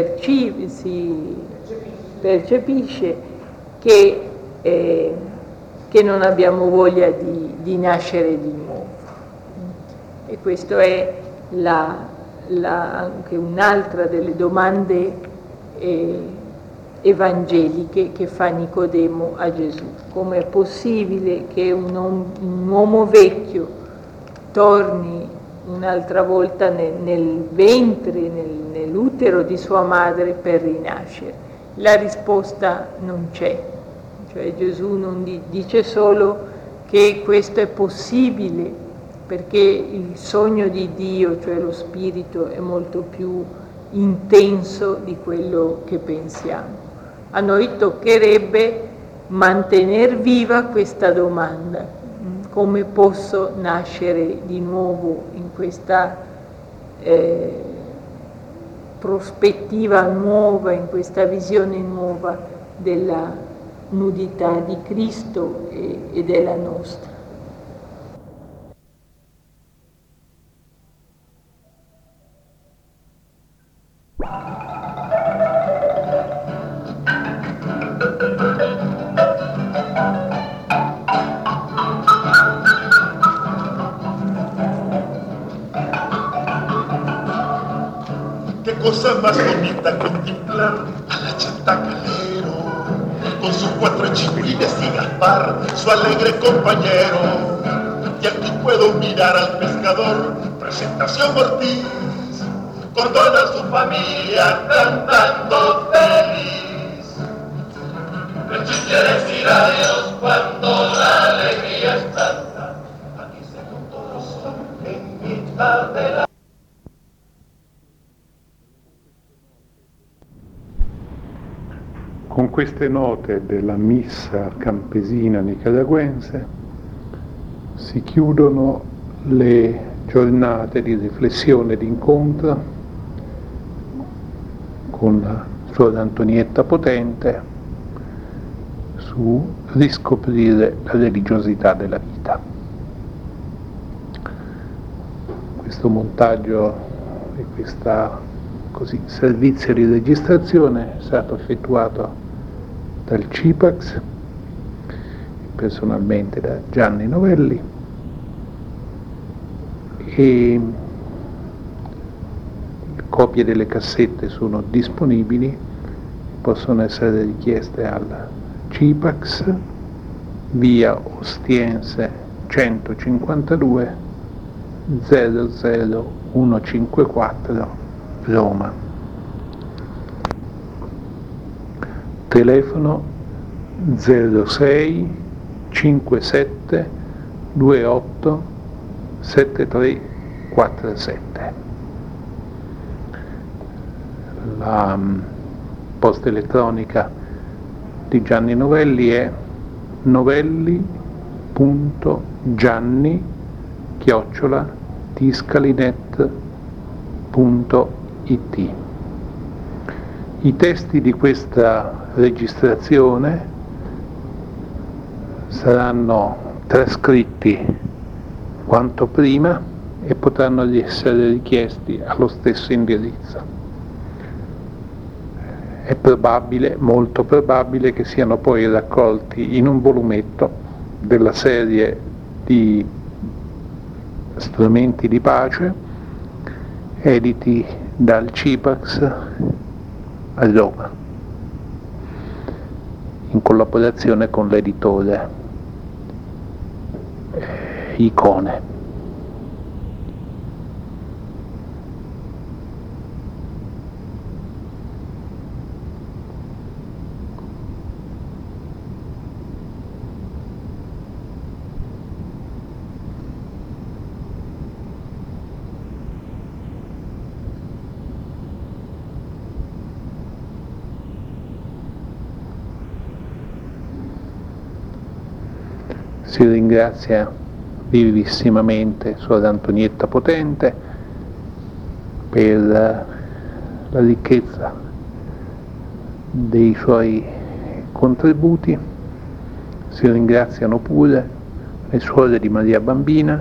percepisce che non abbiamo voglia di nascere di nuovo. E questo è anche un'altra delle domande evangeliche che fa Nicodemo a Gesù. Come è possibile che un uomo vecchio torni un'altra volta nel ventre, nell'utero di sua madre per rinascere? La risposta non c'è, cioè Gesù non dice solo che questo è possibile perché il sogno di Dio, cioè lo Spirito, è molto più intenso di quello che pensiamo. A noi toccherebbe mantenere viva questa domanda: come posso nascere di nuovo in questa prospettiva nuova, in questa visione nuova della nudità di Cristo e della nostra. cosa más bonita contemplar a la chanta Calero, con sus 4 chigüines y Gaspar, su alegre compañero. Y aquí puedo mirar al pescador, Presentación Ortiz, con toda su familia cantando feliz. El chiste decir adiós cuando la alegría es tanta, aquí se todos en mitad de la... Con queste note della missa campesina nicaraguense si chiudono le giornate di riflessione e di incontro con la Suor Antonietta Potente su riscoprire la religiosità della vita. Questo montaggio e questo servizio di registrazione è stato effettuato dal CIPAX, personalmente da Gianni Novelli, e copie delle cassette sono disponibili, possono essere richieste al CIPAX, via Ostiense 152 00154 Roma. Telefono 06 57 28 7347. La posta elettronica di Gianni Novelli è novelli.gianni@tiscalinet.it. I testi di questa registrazione saranno trascritti quanto prima e potranno essere richiesti allo stesso indirizzo. È probabile, molto probabile, che siano poi raccolti in un volumetto della serie di strumenti di pace editi dal CIPAX a Roma, in collaborazione con l'editore Icone. Si ringrazia vivissimamente Suor Antonietta Potente per la ricchezza dei suoi contributi. Si ringraziano pure le suore di Maria Bambina,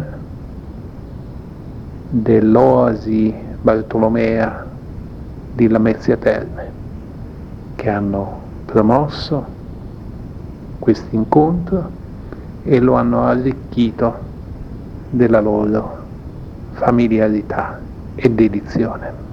dell'Oasi Bartolomea di Lamezia Terme, che hanno promosso questo incontro e lo hanno arricchito della loro familiarità e dedizione.